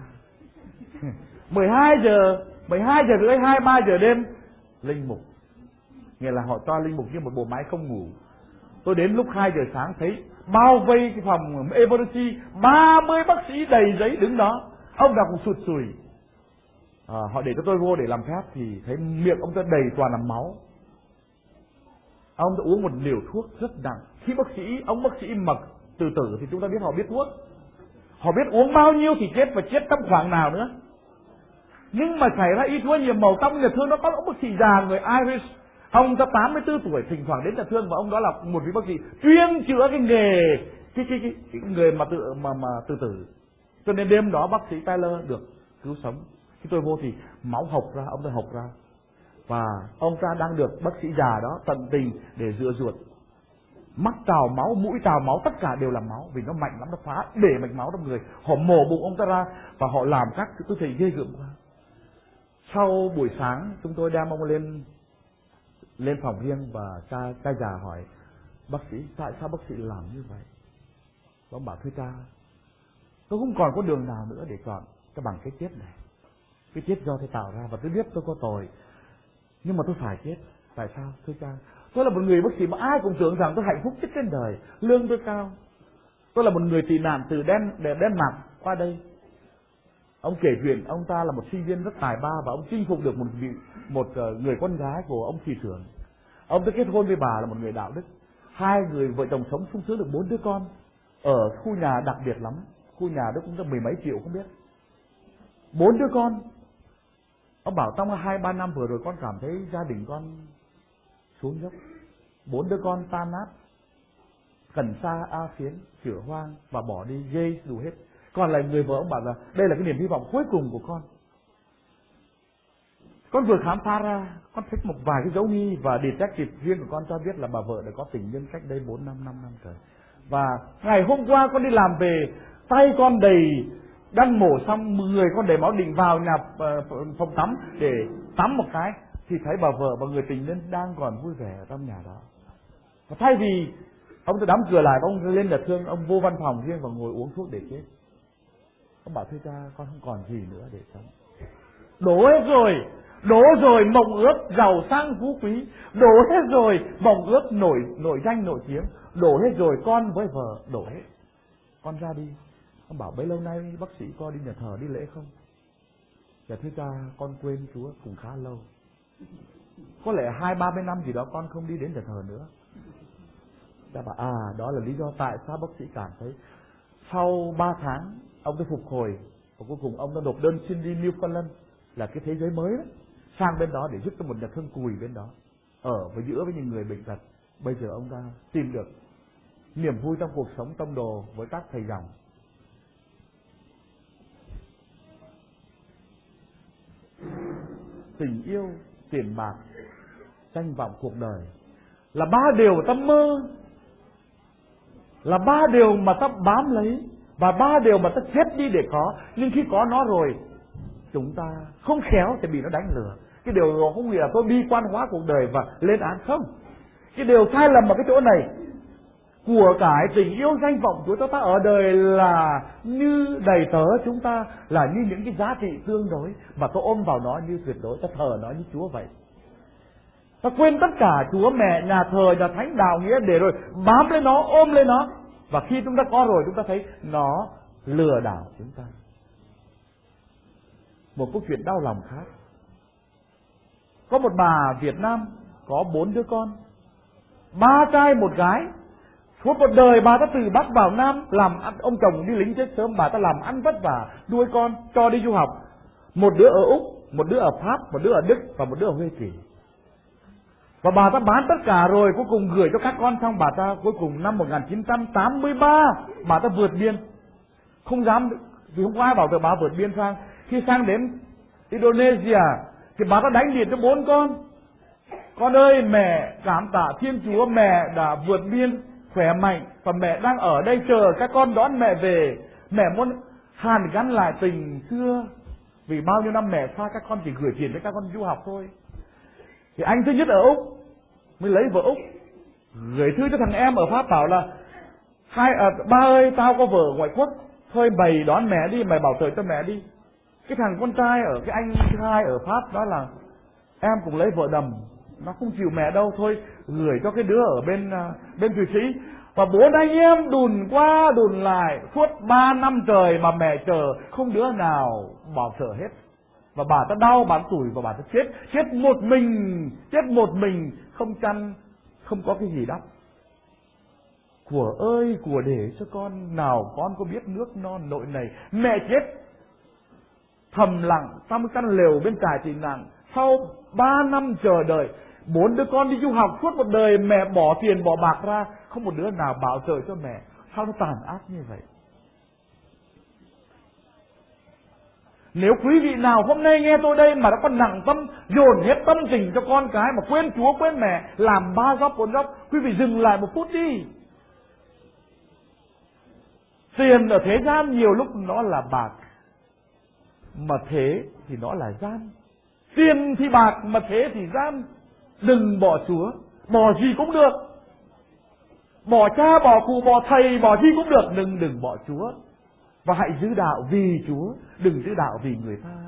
mười hai giờ, mười hai giờ rưỡi, hai ba giờ đêm linh mục. Nghĩa là họ cho linh mục như một bộ máy không ngủ. Tôi đến lúc hai giờ sáng thấy bao vây cái phòng emergency, ba mươi bác sĩ đầy giấy đứng đó. Ông nào cũng sụt sùi. À, họ để cho tôi vô để làm phép thì thấy miệng ông ta đầy toàn là máu. Ông ta uống một liều thuốc rất nặng. Khi bác sĩ, ông bác sĩ mặc từ tử thì chúng ta biết họ biết thuốc. Họ biết uống bao nhiêu thì chết, và chết trong khoảng nào nữa. Nhưng mà xảy ra ý Chúa nhiều màu, trong nhà thương nó có ông bác sĩ già người Irish. Ông ta tám mươi tư tuổi, thỉnh thoảng đến nhà thương, và ông đó là một vị bác sĩ chuyên chữa cái nghề cái cái cái, cái người mà tự mà mà tự tử. Cho nên đêm đó bác sĩ Taylor được cứu sống. Khi tôi vô thì máu hộc ra, ông ta hộc ra, và ông ta đang được bác sĩ già đó tận tình để rửa ruột. Mắt trào máu, mũi trào máu, tất cả đều là máu, vì nó mạnh lắm, nó phá để mạch máu trong người. Họ mổ bụng ông ta ra và họ làm các cái tư thế ghê gớm quá. Sau buổi sáng chúng tôi đem ông lên lên phòng riêng, và cha cha già hỏi bác sĩ tại sao bác sĩ làm như vậy. Ông bảo thưa cha, tôi không còn có đường nào nữa để chọn cho bằng cái chết này. Cái chết do tôi tạo ra, và tôi biết tôi có tội, nhưng mà tôi phải chết. Tại sao thưa cha? Tôi là một người bác sĩ mà ai cũng tưởng rằng tôi hạnh phúc nhất trên đời, lương tôi cao. Tôi là một người tị nạn từ Đen để Đen Mạc qua đây. Ông kể chuyện ông ta là một sinh viên rất tài ba, và ông chinh phục được một vị, một người con gái của ông thị trưởng. Ông ta kết hôn với bà là một người đạo đức. Hai người vợ chồng sống sung sướng được bốn đứa con ở khu nhà đặc biệt lắm, khu nhà đó cũng có mười mấy triệu không biết. Bốn đứa con. Ông bảo trong hai ba năm vừa rồi con cảm thấy gia đình con xuống dốc. Bốn đứa con tan nát, cần sa a phiến, chữa hoang và bỏ đi ghê đủ hết. Còn lại người vợ ông bảo là đây là cái niềm hy vọng cuối cùng của con. Con vừa khám phá ra, con thích một vài cái dấu nghi, và detective riêng của con cho biết là bà vợ đã có tình nhân cách đây bốn năm năm năm rồi. Và ngày hôm qua con đi làm về, tay con đầy, đang mổ xong, người con đầy máu, định vào nhà uh, phòng tắm để tắm một cái, thì thấy bà vợ và người tình nhân đang còn vui vẻ ở trong nhà đó. Và thay vì ông ta đóng cửa lại, ông lên nhà thương, ông vô văn phòng riêng và ngồi uống thuốc để chết. Ông bảo thưa cha, con không còn gì nữa để sống. Đổ hết rồi, đổ rồi mộng ước giàu sang phú quý, đổ hết rồi mộng ước nổi nổi danh nổi tiếng, đổ hết rồi con với vợ, đổ hết. Con ra đi. Ông bảo bấy lâu nay bác sĩ có đi nhà thờ đi lễ không? Dạ thưa cha, con quên Chúa cũng khá lâu. Có lẽ hai ba mươi năm gì đó con không đi đến nhà thờ nữa. Cha bảo à, đó là lý do tại sao bác sĩ cảm thấy sau ba tháng ông đã phục hồi và cuối cùng ông đã nộp đơn xin đi Newfoundland, là cái thế giới mới đó, sang bên đó để giúp cho một nhà thương cùi bên đó ở với giữa với những người bệnh tật. Bây giờ ông ta tìm được niềm vui trong cuộc sống tông đồ với các thầy dòng. Tình yêu, tiền bạc, danh vọng cuộc đời là ba điều mà ta mơ, là ba điều mà ta bám lấy, và ba điều mà ta chết đi để có. Nhưng khi có nó rồi, chúng ta không khéo thì bị nó đánh lừa. Cái điều đó không nghĩa là tôi bi quan hóa cuộc đời và lên án, không. Cái điều sai lầm ở cái chỗ này, của cải, tình yêu, danh vọng của chúng ta ở đời là như đầy tớ, chúng ta là như những cái giá trị tương đối, và tôi ôm vào nó như tuyệt đối, ta thờ nó như Chúa vậy. Ta quên tất cả Chúa, mẹ, nhà thờ, nhà thánh, đạo nghĩa để rồi bám lên nó, ôm lên nó. Và khi chúng ta có rồi, chúng ta thấy nó lừa đảo chúng ta. Một câu chuyện đau lòng khác. Có một bà Việt Nam có bốn đứa con, ba trai một gái. Suốt một đời bà ta từ Bắc vào Nam làm ăn, ông chồng đi lính chết sớm, bà ta làm ăn vất vả nuôi con cho đi du học. Một đứa ở Úc, một đứa ở Pháp, một đứa ở Đức và một đứa ở Huế Kỳ. Và bà ta bán tất cả rồi, cuối cùng gửi cho các con xong, bà ta cuối cùng năm một nghìn chín trăm tám mươi ba bà ta vượt biên. Không dám, vì không có ai bảo tờ bà vượt biên sang. Khi sang đến Indonesia thì bà ta đánh điện cho bốn con. Con ơi, mẹ cảm tạ Thiên Chúa, mẹ đã vượt biên khỏe mạnh và mẹ đang ở đây chờ các con đón mẹ về. Mẹ muốn hàn gắn lại tình xưa, vì bao nhiêu năm mẹ xa các con chỉ gửi tiền cho các con du học thôi. Thì anh thứ nhất ở Úc mới lấy vợ Úc, gửi thư cho thằng em ở Pháp bảo là hai à, ba ơi, tao có vợ ngoại quốc, thôi mày đón mẹ đi, mày bảo trợ cho mẹ đi. Cái thằng con trai ở cái anh thứ hai ở Pháp đó là em cũng lấy vợ đầm, nó không chịu mẹ đâu, thôi gửi cho cái đứa ở bên bên Thụy Sĩ. Và bốn anh em đùn qua đùn lại suốt ba năm trời mà mẹ chờ không đứa nào bảo trợ hết. Và bà ta đau bán tủi và bà ta chết, chết một mình, chết một mình, không chăn, không có cái gì đắp. Của ơi, của để cho con, nào con có biết nước non nội này. Mẹ chết thầm lặng trong căn lều bên trại tị nạn. Sau ba năm chờ đợi, bốn đứa con đi du học suốt một đời, mẹ bỏ tiền bỏ bạc ra, không một đứa nào bảo trợ cho mẹ. Sao nó tàn ác như vậy? Nếu quý vị nào hôm nay nghe tôi đây mà đã còn nặng tâm, dồn hết tâm tình cho con cái mà quên Chúa quên mẹ, làm ba góc bốn góc, quý vị dừng lại một phút đi. Tiền ở thế gian nhiều lúc nó là bạc, mà thế thì nó là gian. Tiền thì bạc, mà thế thì gian. Đừng bỏ Chúa, bỏ gì cũng được. Bỏ cha, bỏ cụ, bỏ thầy, bỏ gì cũng được, đừng đừng bỏ Chúa. Và hãy giữ đạo vì Chúa, đừng giữ đạo vì người ta.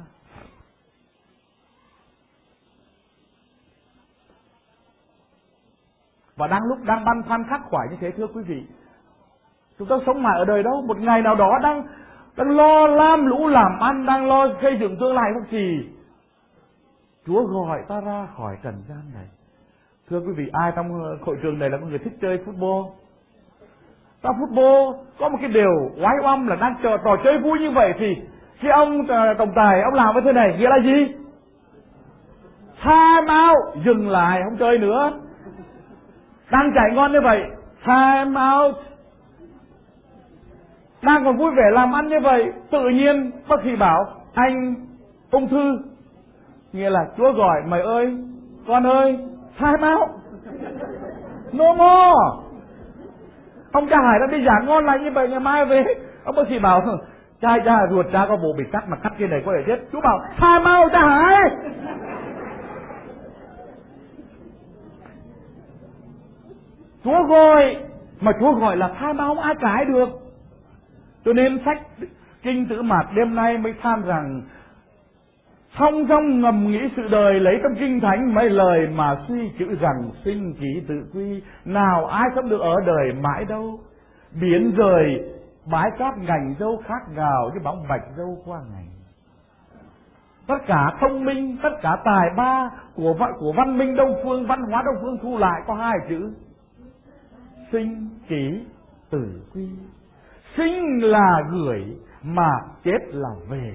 Và đang lúc đang băn khoăn khắc khoải như thế, thưa quý vị, chúng ta sống mãi ở đời đâu. Một ngày nào đó đang đang lo lam lũ làm ăn, đang lo xây dựng tương lai không gì, Chúa gọi ta ra khỏi trần gian này. Thưa quý vị, ai trong hội trường này là một người thích chơi football? Trong football có một cái điều oái oăm là đang chờ trò chơi vui như vậy, thì khi ông trọng tài ông làm cái thế này nghĩa là gì? Time out, dừng lại, không chơi nữa. Đang chạy ngon như vậy, time out. Đang còn vui vẻ làm ăn như vậy, tự nhiên bác sĩ bảo anh ung thư, nghĩa là Chúa gọi mày ơi, con ơi, time out, no more. Ông cha Hải đã đi giảng ngon lành như vậy, ngày mai về ông bác sĩ bảo cha cha ruột cha có bộ bị cắt, mà cắt cái này có thể chết. Chúa bảo time out cha Hải. Chúa gọi, mà Chúa gọi là time out, không ai cãi được. Cho nên sách Kinh Tử Mạt đêm nay mới than rằng song song ngầm nghĩ sự đời, lấy trong Kinh Thánh mấy lời mà suy chữ rằng sinh kỷ tự quy, nào ai sống được ở đời mãi đâu. Biến rời bãi cát ngành dâu khác ngào, cái bóng bạch dâu qua ngày. tất cả thông minh, tất cả tài ba của của văn minh Đông phương, văn hóa Đông phương thu lại có hai chữ: sinh kỷ tử quy. Sinh là gửi, mà chết là về.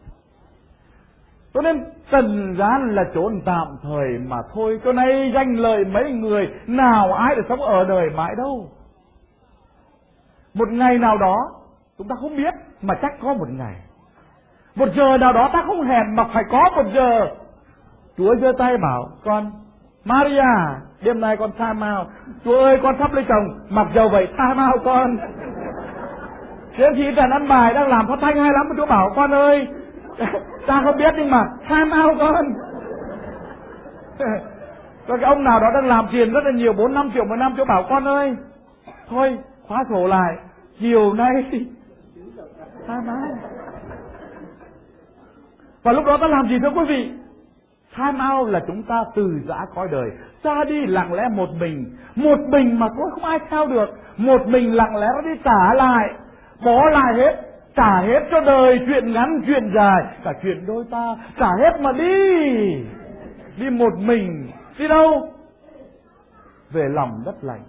Cho nên trần gian là chốn tạm thời mà thôi. Cho nay danh lợi mấy người, nào ai được sống ở đời mãi đâu. Một ngày nào đó chúng ta không biết, mà chắc có một ngày. Một giờ nào đó ta không hẹn, mà phải có một giờ. Chúa giơ tay bảo: con Maria, đêm nay con time out. Chúa ơi, con sắp lấy chồng, mặc dầu vậy time out con. Tiến sĩ Trần Ăn Bài đang làm phát thanh hay lắm, Chúa bảo: con ơi, ta không biết nhưng mà time out con. Có cái ông nào đó đang làm tiền rất là nhiều, bốn năm triệu một năm, Chúa bảo: con ơi, thôi khóa sổ lại, chiều nay time out. Và lúc đó ta làm gì thưa quý vị? Time out là chúng ta từ giã cõi đời, ra đi lặng lẽ một mình. Một mình mà thôi, không ai theo được. Một mình lặng lẽ nó đi trả lại, bỏ lại hết, trả hết cho đời, chuyện ngắn chuyện dài, cả chuyện đôi ta, trả hết mà đi. Đi một mình, đi đâu? Về lòng đất lạnh.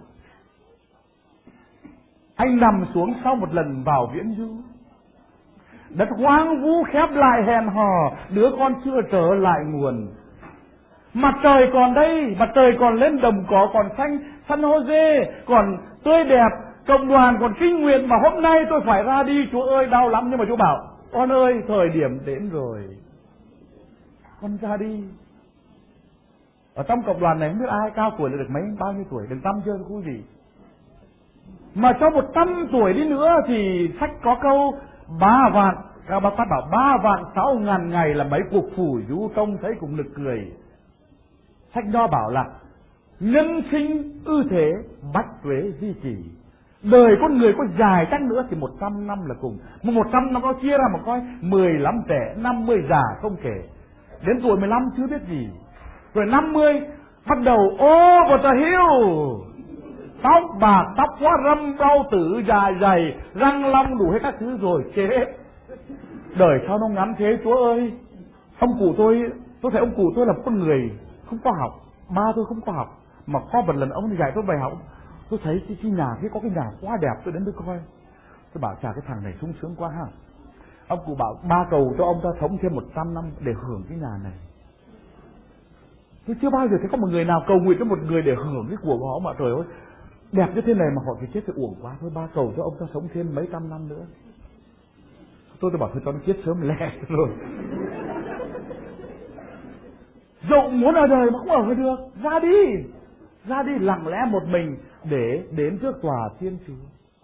Anh nằm xuống sau một lần vào viễn du. Đất hoang vu khép lại hẹn hò, đứa con chưa trở lại nguồn. Mặt trời còn đây, mặt trời còn lên, đồng cỏ còn xanh, san Jose còn tươi đẹp, cộng đoàn còn kinh nguyện, mà hôm nay tôi phải ra đi. Chúa ơi, đau lắm. Nhưng mà Chúa bảo: con ơi, thời điểm đến rồi, con ra đi. Ở trong cộng đoàn này không biết ai cao tuổi là được mấy bao nhiêu tuổi, đừng tâm chưa quý vị. Mà cho một trăm tuổi đi nữa thì sách có câu ba vạn, các bác phát bảo ba vạn sáu ngàn ngày là mấy cuộc phủi du công, thấy cũng nực cười. Sách đó bảo là nhân sinh ư thế, bách tuế di chỉ. Đời con người có dài chắc nữa thì một trăm năm là cùng. Mà một trăm năm nó chia ra mà coi, mười lăm trẻ, năm mươi già không kể. Đến tuổi mười lăm chưa biết gì. Rồi năm mươi bắt đầu ô vào tà hiu, tóc bạc, tóc quá râm, râu tử dài dày, răng long đủ hết các thứ rồi chết. Đời sao nó ngắn thế Chúa ơi. Ông cụ tôi, tôi thấy ông cụ tôi là một con người không có học. Ba tôi không có học, mà có một lần ông dạy tôi bài học. Tôi thấy cái, cái nhà, cái có cái nhà quá đẹp, tôi đến tôi coi. Tôi bảo chà, cái thằng này sung sướng quá ha. Ông cụ bảo ba cầu cho ông ta sống thêm một trăm năm để hưởng cái nhà này. Tôi chưa bao giờ thấy có một người nào cầu nguyện cho một người để hưởng cái của họ mà trời ơi, đẹp như thế này mà họ thì chết thì uổng quá. Thôi ba cầu cho ông ta sống thêm mấy trăm năm nữa. Tôi tôi bảo thôi cho nó chết sớm lẹ rồi. Dẫu muốn ở đời mà không ở được, ra đi, ra đi lặng lẽ một mình để đến trước tòa Thiên Chúa.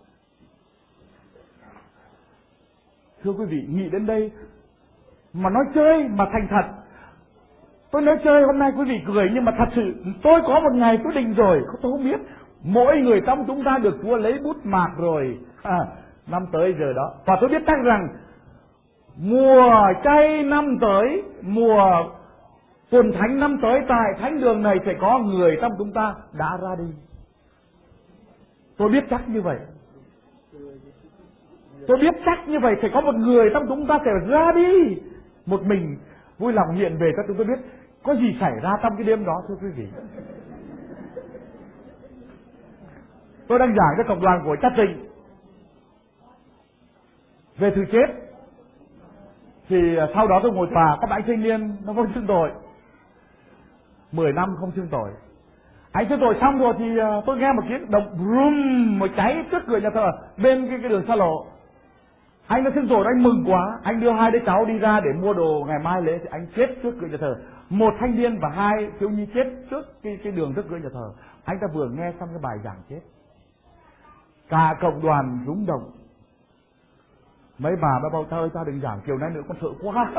Thưa quý vị, nghĩ đến đây mà nói chơi mà thành thật. Tôi nói chơi hôm nay quý vị cười, nhưng mà thật sự tôi có một ngày quyết định rồi, tôi không biết. Mỗi người trong chúng ta được Chúa lấy bút mạc rồi, à, năm tới giờ đó. Và tôi biết chắc rằng mùa chay năm tới, mùa tuần thánh năm tới, tại thánh đường này sẽ có người trong chúng ta đã ra đi. Tôi biết chắc như vậy. Tôi biết chắc như vậy sẽ có một người trong chúng ta sẽ ra đi. Một mình vui lòng hiện về cho chúng tôi biết có gì xảy ra trong cái đêm đó, thưa quý vị. Tôi đang giảng cho cộng đoàn của cha Trịnh về sự chết. Thì sau đó tôi ngồi tòa, có anh thanh niên nó vô xưng tội, mười năm không xưng tội. Anh xưng tội xong rồi thì tôi nghe một tiếng động brum, một cháy trước cửa nhà thờ bên cái, cái đường xa lộ. Anh đã xưng tội, anh mừng quá, anh đưa hai đứa cháu đi ra để mua đồ ngày mai lễ, thì anh chết trước cửa nhà thờ. Một thanh niên và hai thiếu nhi chết trước cái, cái đường trước cửa nhà thờ. Anh ta vừa nghe xong cái bài giảng chết, cả cộng đoàn rúng động. Mấy bà bà bảo ta ơi, ta đừng giảng chiều nay nữa, con sợ quá.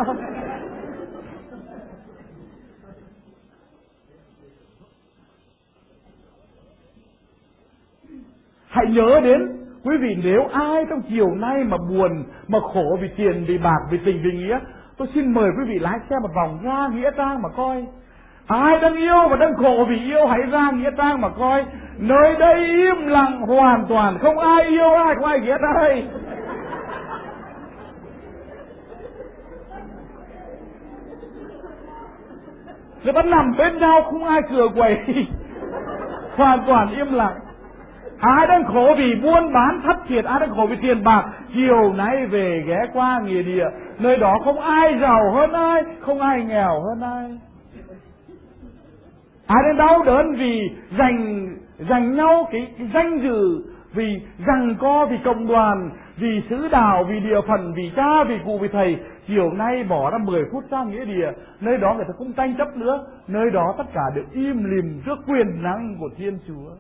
Hãy nhớ đến quý vị, nếu ai trong chiều nay mà buồn, mà khổ vì tiền, vì bạc, vì tình, vì nghĩa, tôi xin mời quý vị lái xe một vòng ra Nghĩa Trang mà coi. Ai đang yêu và đang khổ vì yêu, hãy ra Nghĩa Trang mà coi. Nơi đây im lặng hoàn toàn, không ai yêu ai, không ai ghét ai. người ta nằm bên nhau không ai cửa quậy, hoàn toàn im lặng. Ai đang khổ vì buôn bán thất thiệt, ai đang khổ vì tiền bạc, chiều nay về ghé qua nghĩa địa, nơi đó không ai giàu hơn ai, không ai nghèo hơn ai. Ai đang đau đớn vì giành giành nhau cái, cái danh dự, vì giằng co, vì cộng đoàn, vì xứ đạo, vì địa phận, vì cha, vì cụ, vì thầy, chiều nay bỏ ra mười phút ra nghĩa địa, nơi đó người ta không tranh chấp nữa, nơi đó tất cả được im lìm trước quyền năng của Thiên Chúa.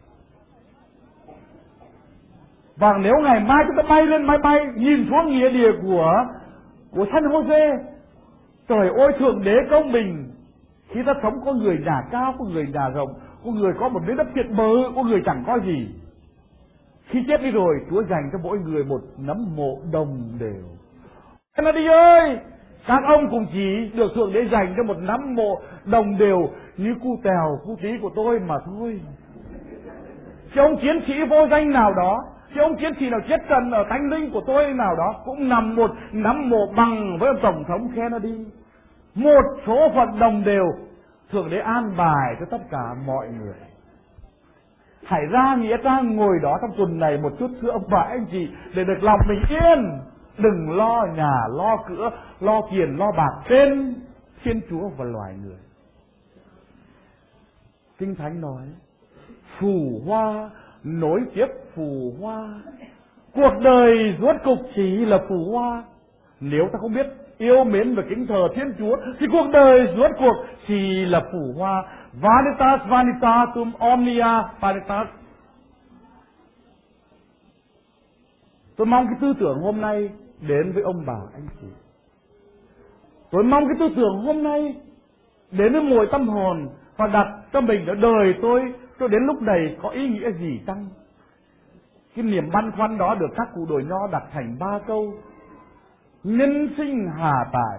Và nếu ngày mai chúng ta bay lên máy bay nhìn xuống nghĩa địa của của San Jose, trời ơi Thượng Đế công bình. Khi ta sống có người nhà cao, có người nhà rộng, có người có một miếng đất thiệt bự, có người chẳng có gì. Khi chết đi rồi, Chúa dành cho mỗi người một nấm mộ đồng đều. Kennedy ơi, các ông cũng chỉ được Thượng Đế dành cho một nấm mộ đồng đều như cu tèo, cu tí của tôi mà thôi. Chứ ông chiến sĩ vô danh nào đó, chứ ông chiến sĩ nào chết trận ở Tánh Linh của tôi nào đó cũng nằm một nấm mộ bằng với ông Tổng thống Kennedy. Một số phận đồng đều, Thượng Đế an bài cho tất cả mọi người. Hãy ra nghĩa trang ngồi đó trong tuần này một chút thưa ông bà anh chị, để được lòng mình yên. Đừng lo nhà, lo cửa, lo tiền, lo bạc trên Thiên Chúa và loài người. Kinh Thánh nói, phù hoa nối tiếp phù hoa. Cuộc đời rốt cục chỉ là phù hoa. Nếu ta không biết yêu mến và kính thờ Thiên Chúa thì cuộc đời rốt cuộc chỉ là phù hoa. Vanitas vanitatum omnia vanitas. Tôi mong cái tư tưởng hôm nay đến với ông bà anh chị. Tôi mong cái tư tưởng hôm nay đến với mỗi tâm hồn và đặt cho mình ở đời tôi cho đến lúc này có ý nghĩa gì chăng? Cái niềm băn khoăn đó được các cụ đội nho đặt thành ba câu: nhân sinh hà tại,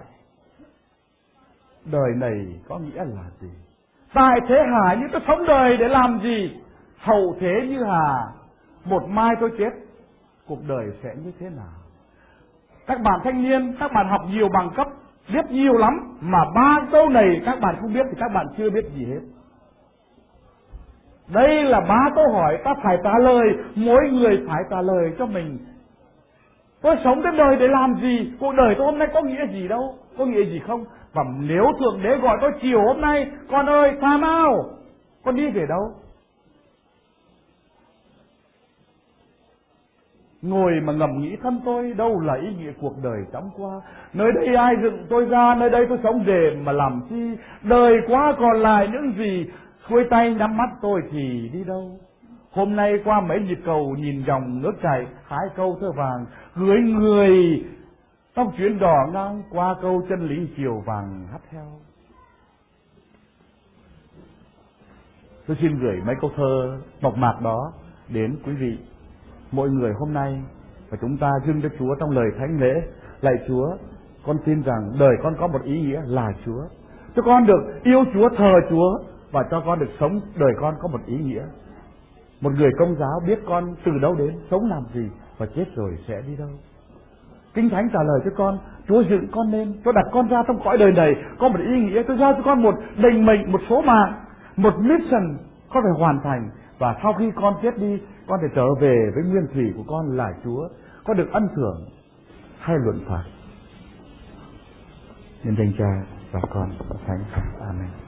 đời này có nghĩa là gì? Tại thế hà như tôi sống đời để làm gì? Hậu thế như hà, một mai tôi chết, cuộc đời sẽ như thế nào? Các bạn thanh niên, các bạn học nhiều bằng cấp, biết nhiều lắm, mà ba câu này các bạn không biết thì các bạn chưa biết gì hết. Đây là ba câu hỏi ta phải trả lời, mỗi người phải trả lời cho mình. Tôi sống đến đời để làm gì? Cuộc đời tôi hôm nay có nghĩa gì đâu? Có nghĩa gì không? Và nếu Thượng Đế gọi tôi chiều hôm nay, con ơi, time out, con đi về đâu? Ngồi mà ngẫm nghĩ thân tôi, đâu là ý nghĩa cuộc đời chóng qua? Nơi đây ai dựng tôi ra, nơi đây tôi sống để mà làm chi? Đời quá còn lại những gì? Xuôi tay nhắm mắt tôi thì đi đâu? Hôm nay qua mấy nhịp cầu nhìn dòng nước chảy, hái câu thơ vàng, gửi người trong chuyến đò ngang qua câu chân lý chiều vàng hắt theo. Tôi xin gửi mấy câu thơ mộc mạc đó đến quý vị, mỗi người hôm nay, và chúng ta dâng cho Chúa trong lời thánh lễ. Lạy Chúa, con tin rằng đời con có một ý nghĩa là Chúa, cho con được yêu Chúa, thờ Chúa, và cho con được sống đời con có một ý nghĩa. Một người công giáo biết con từ đâu đến, sống làm gì, và chết rồi sẽ đi đâu. Kinh Thánh trả lời cho con, Chúa dựng con lên, Chúa đặt con ra trong cõi đời này có một ý nghĩa, Chúa giao cho con một định mệnh, một số mạng, một mission con phải hoàn thành. Và sau khi con chết đi, con phải trở về với nguyên thủy của con là Chúa, có được ân thưởng hay luận phạt. Nhân danh Cha và Con và Thánh. Amen.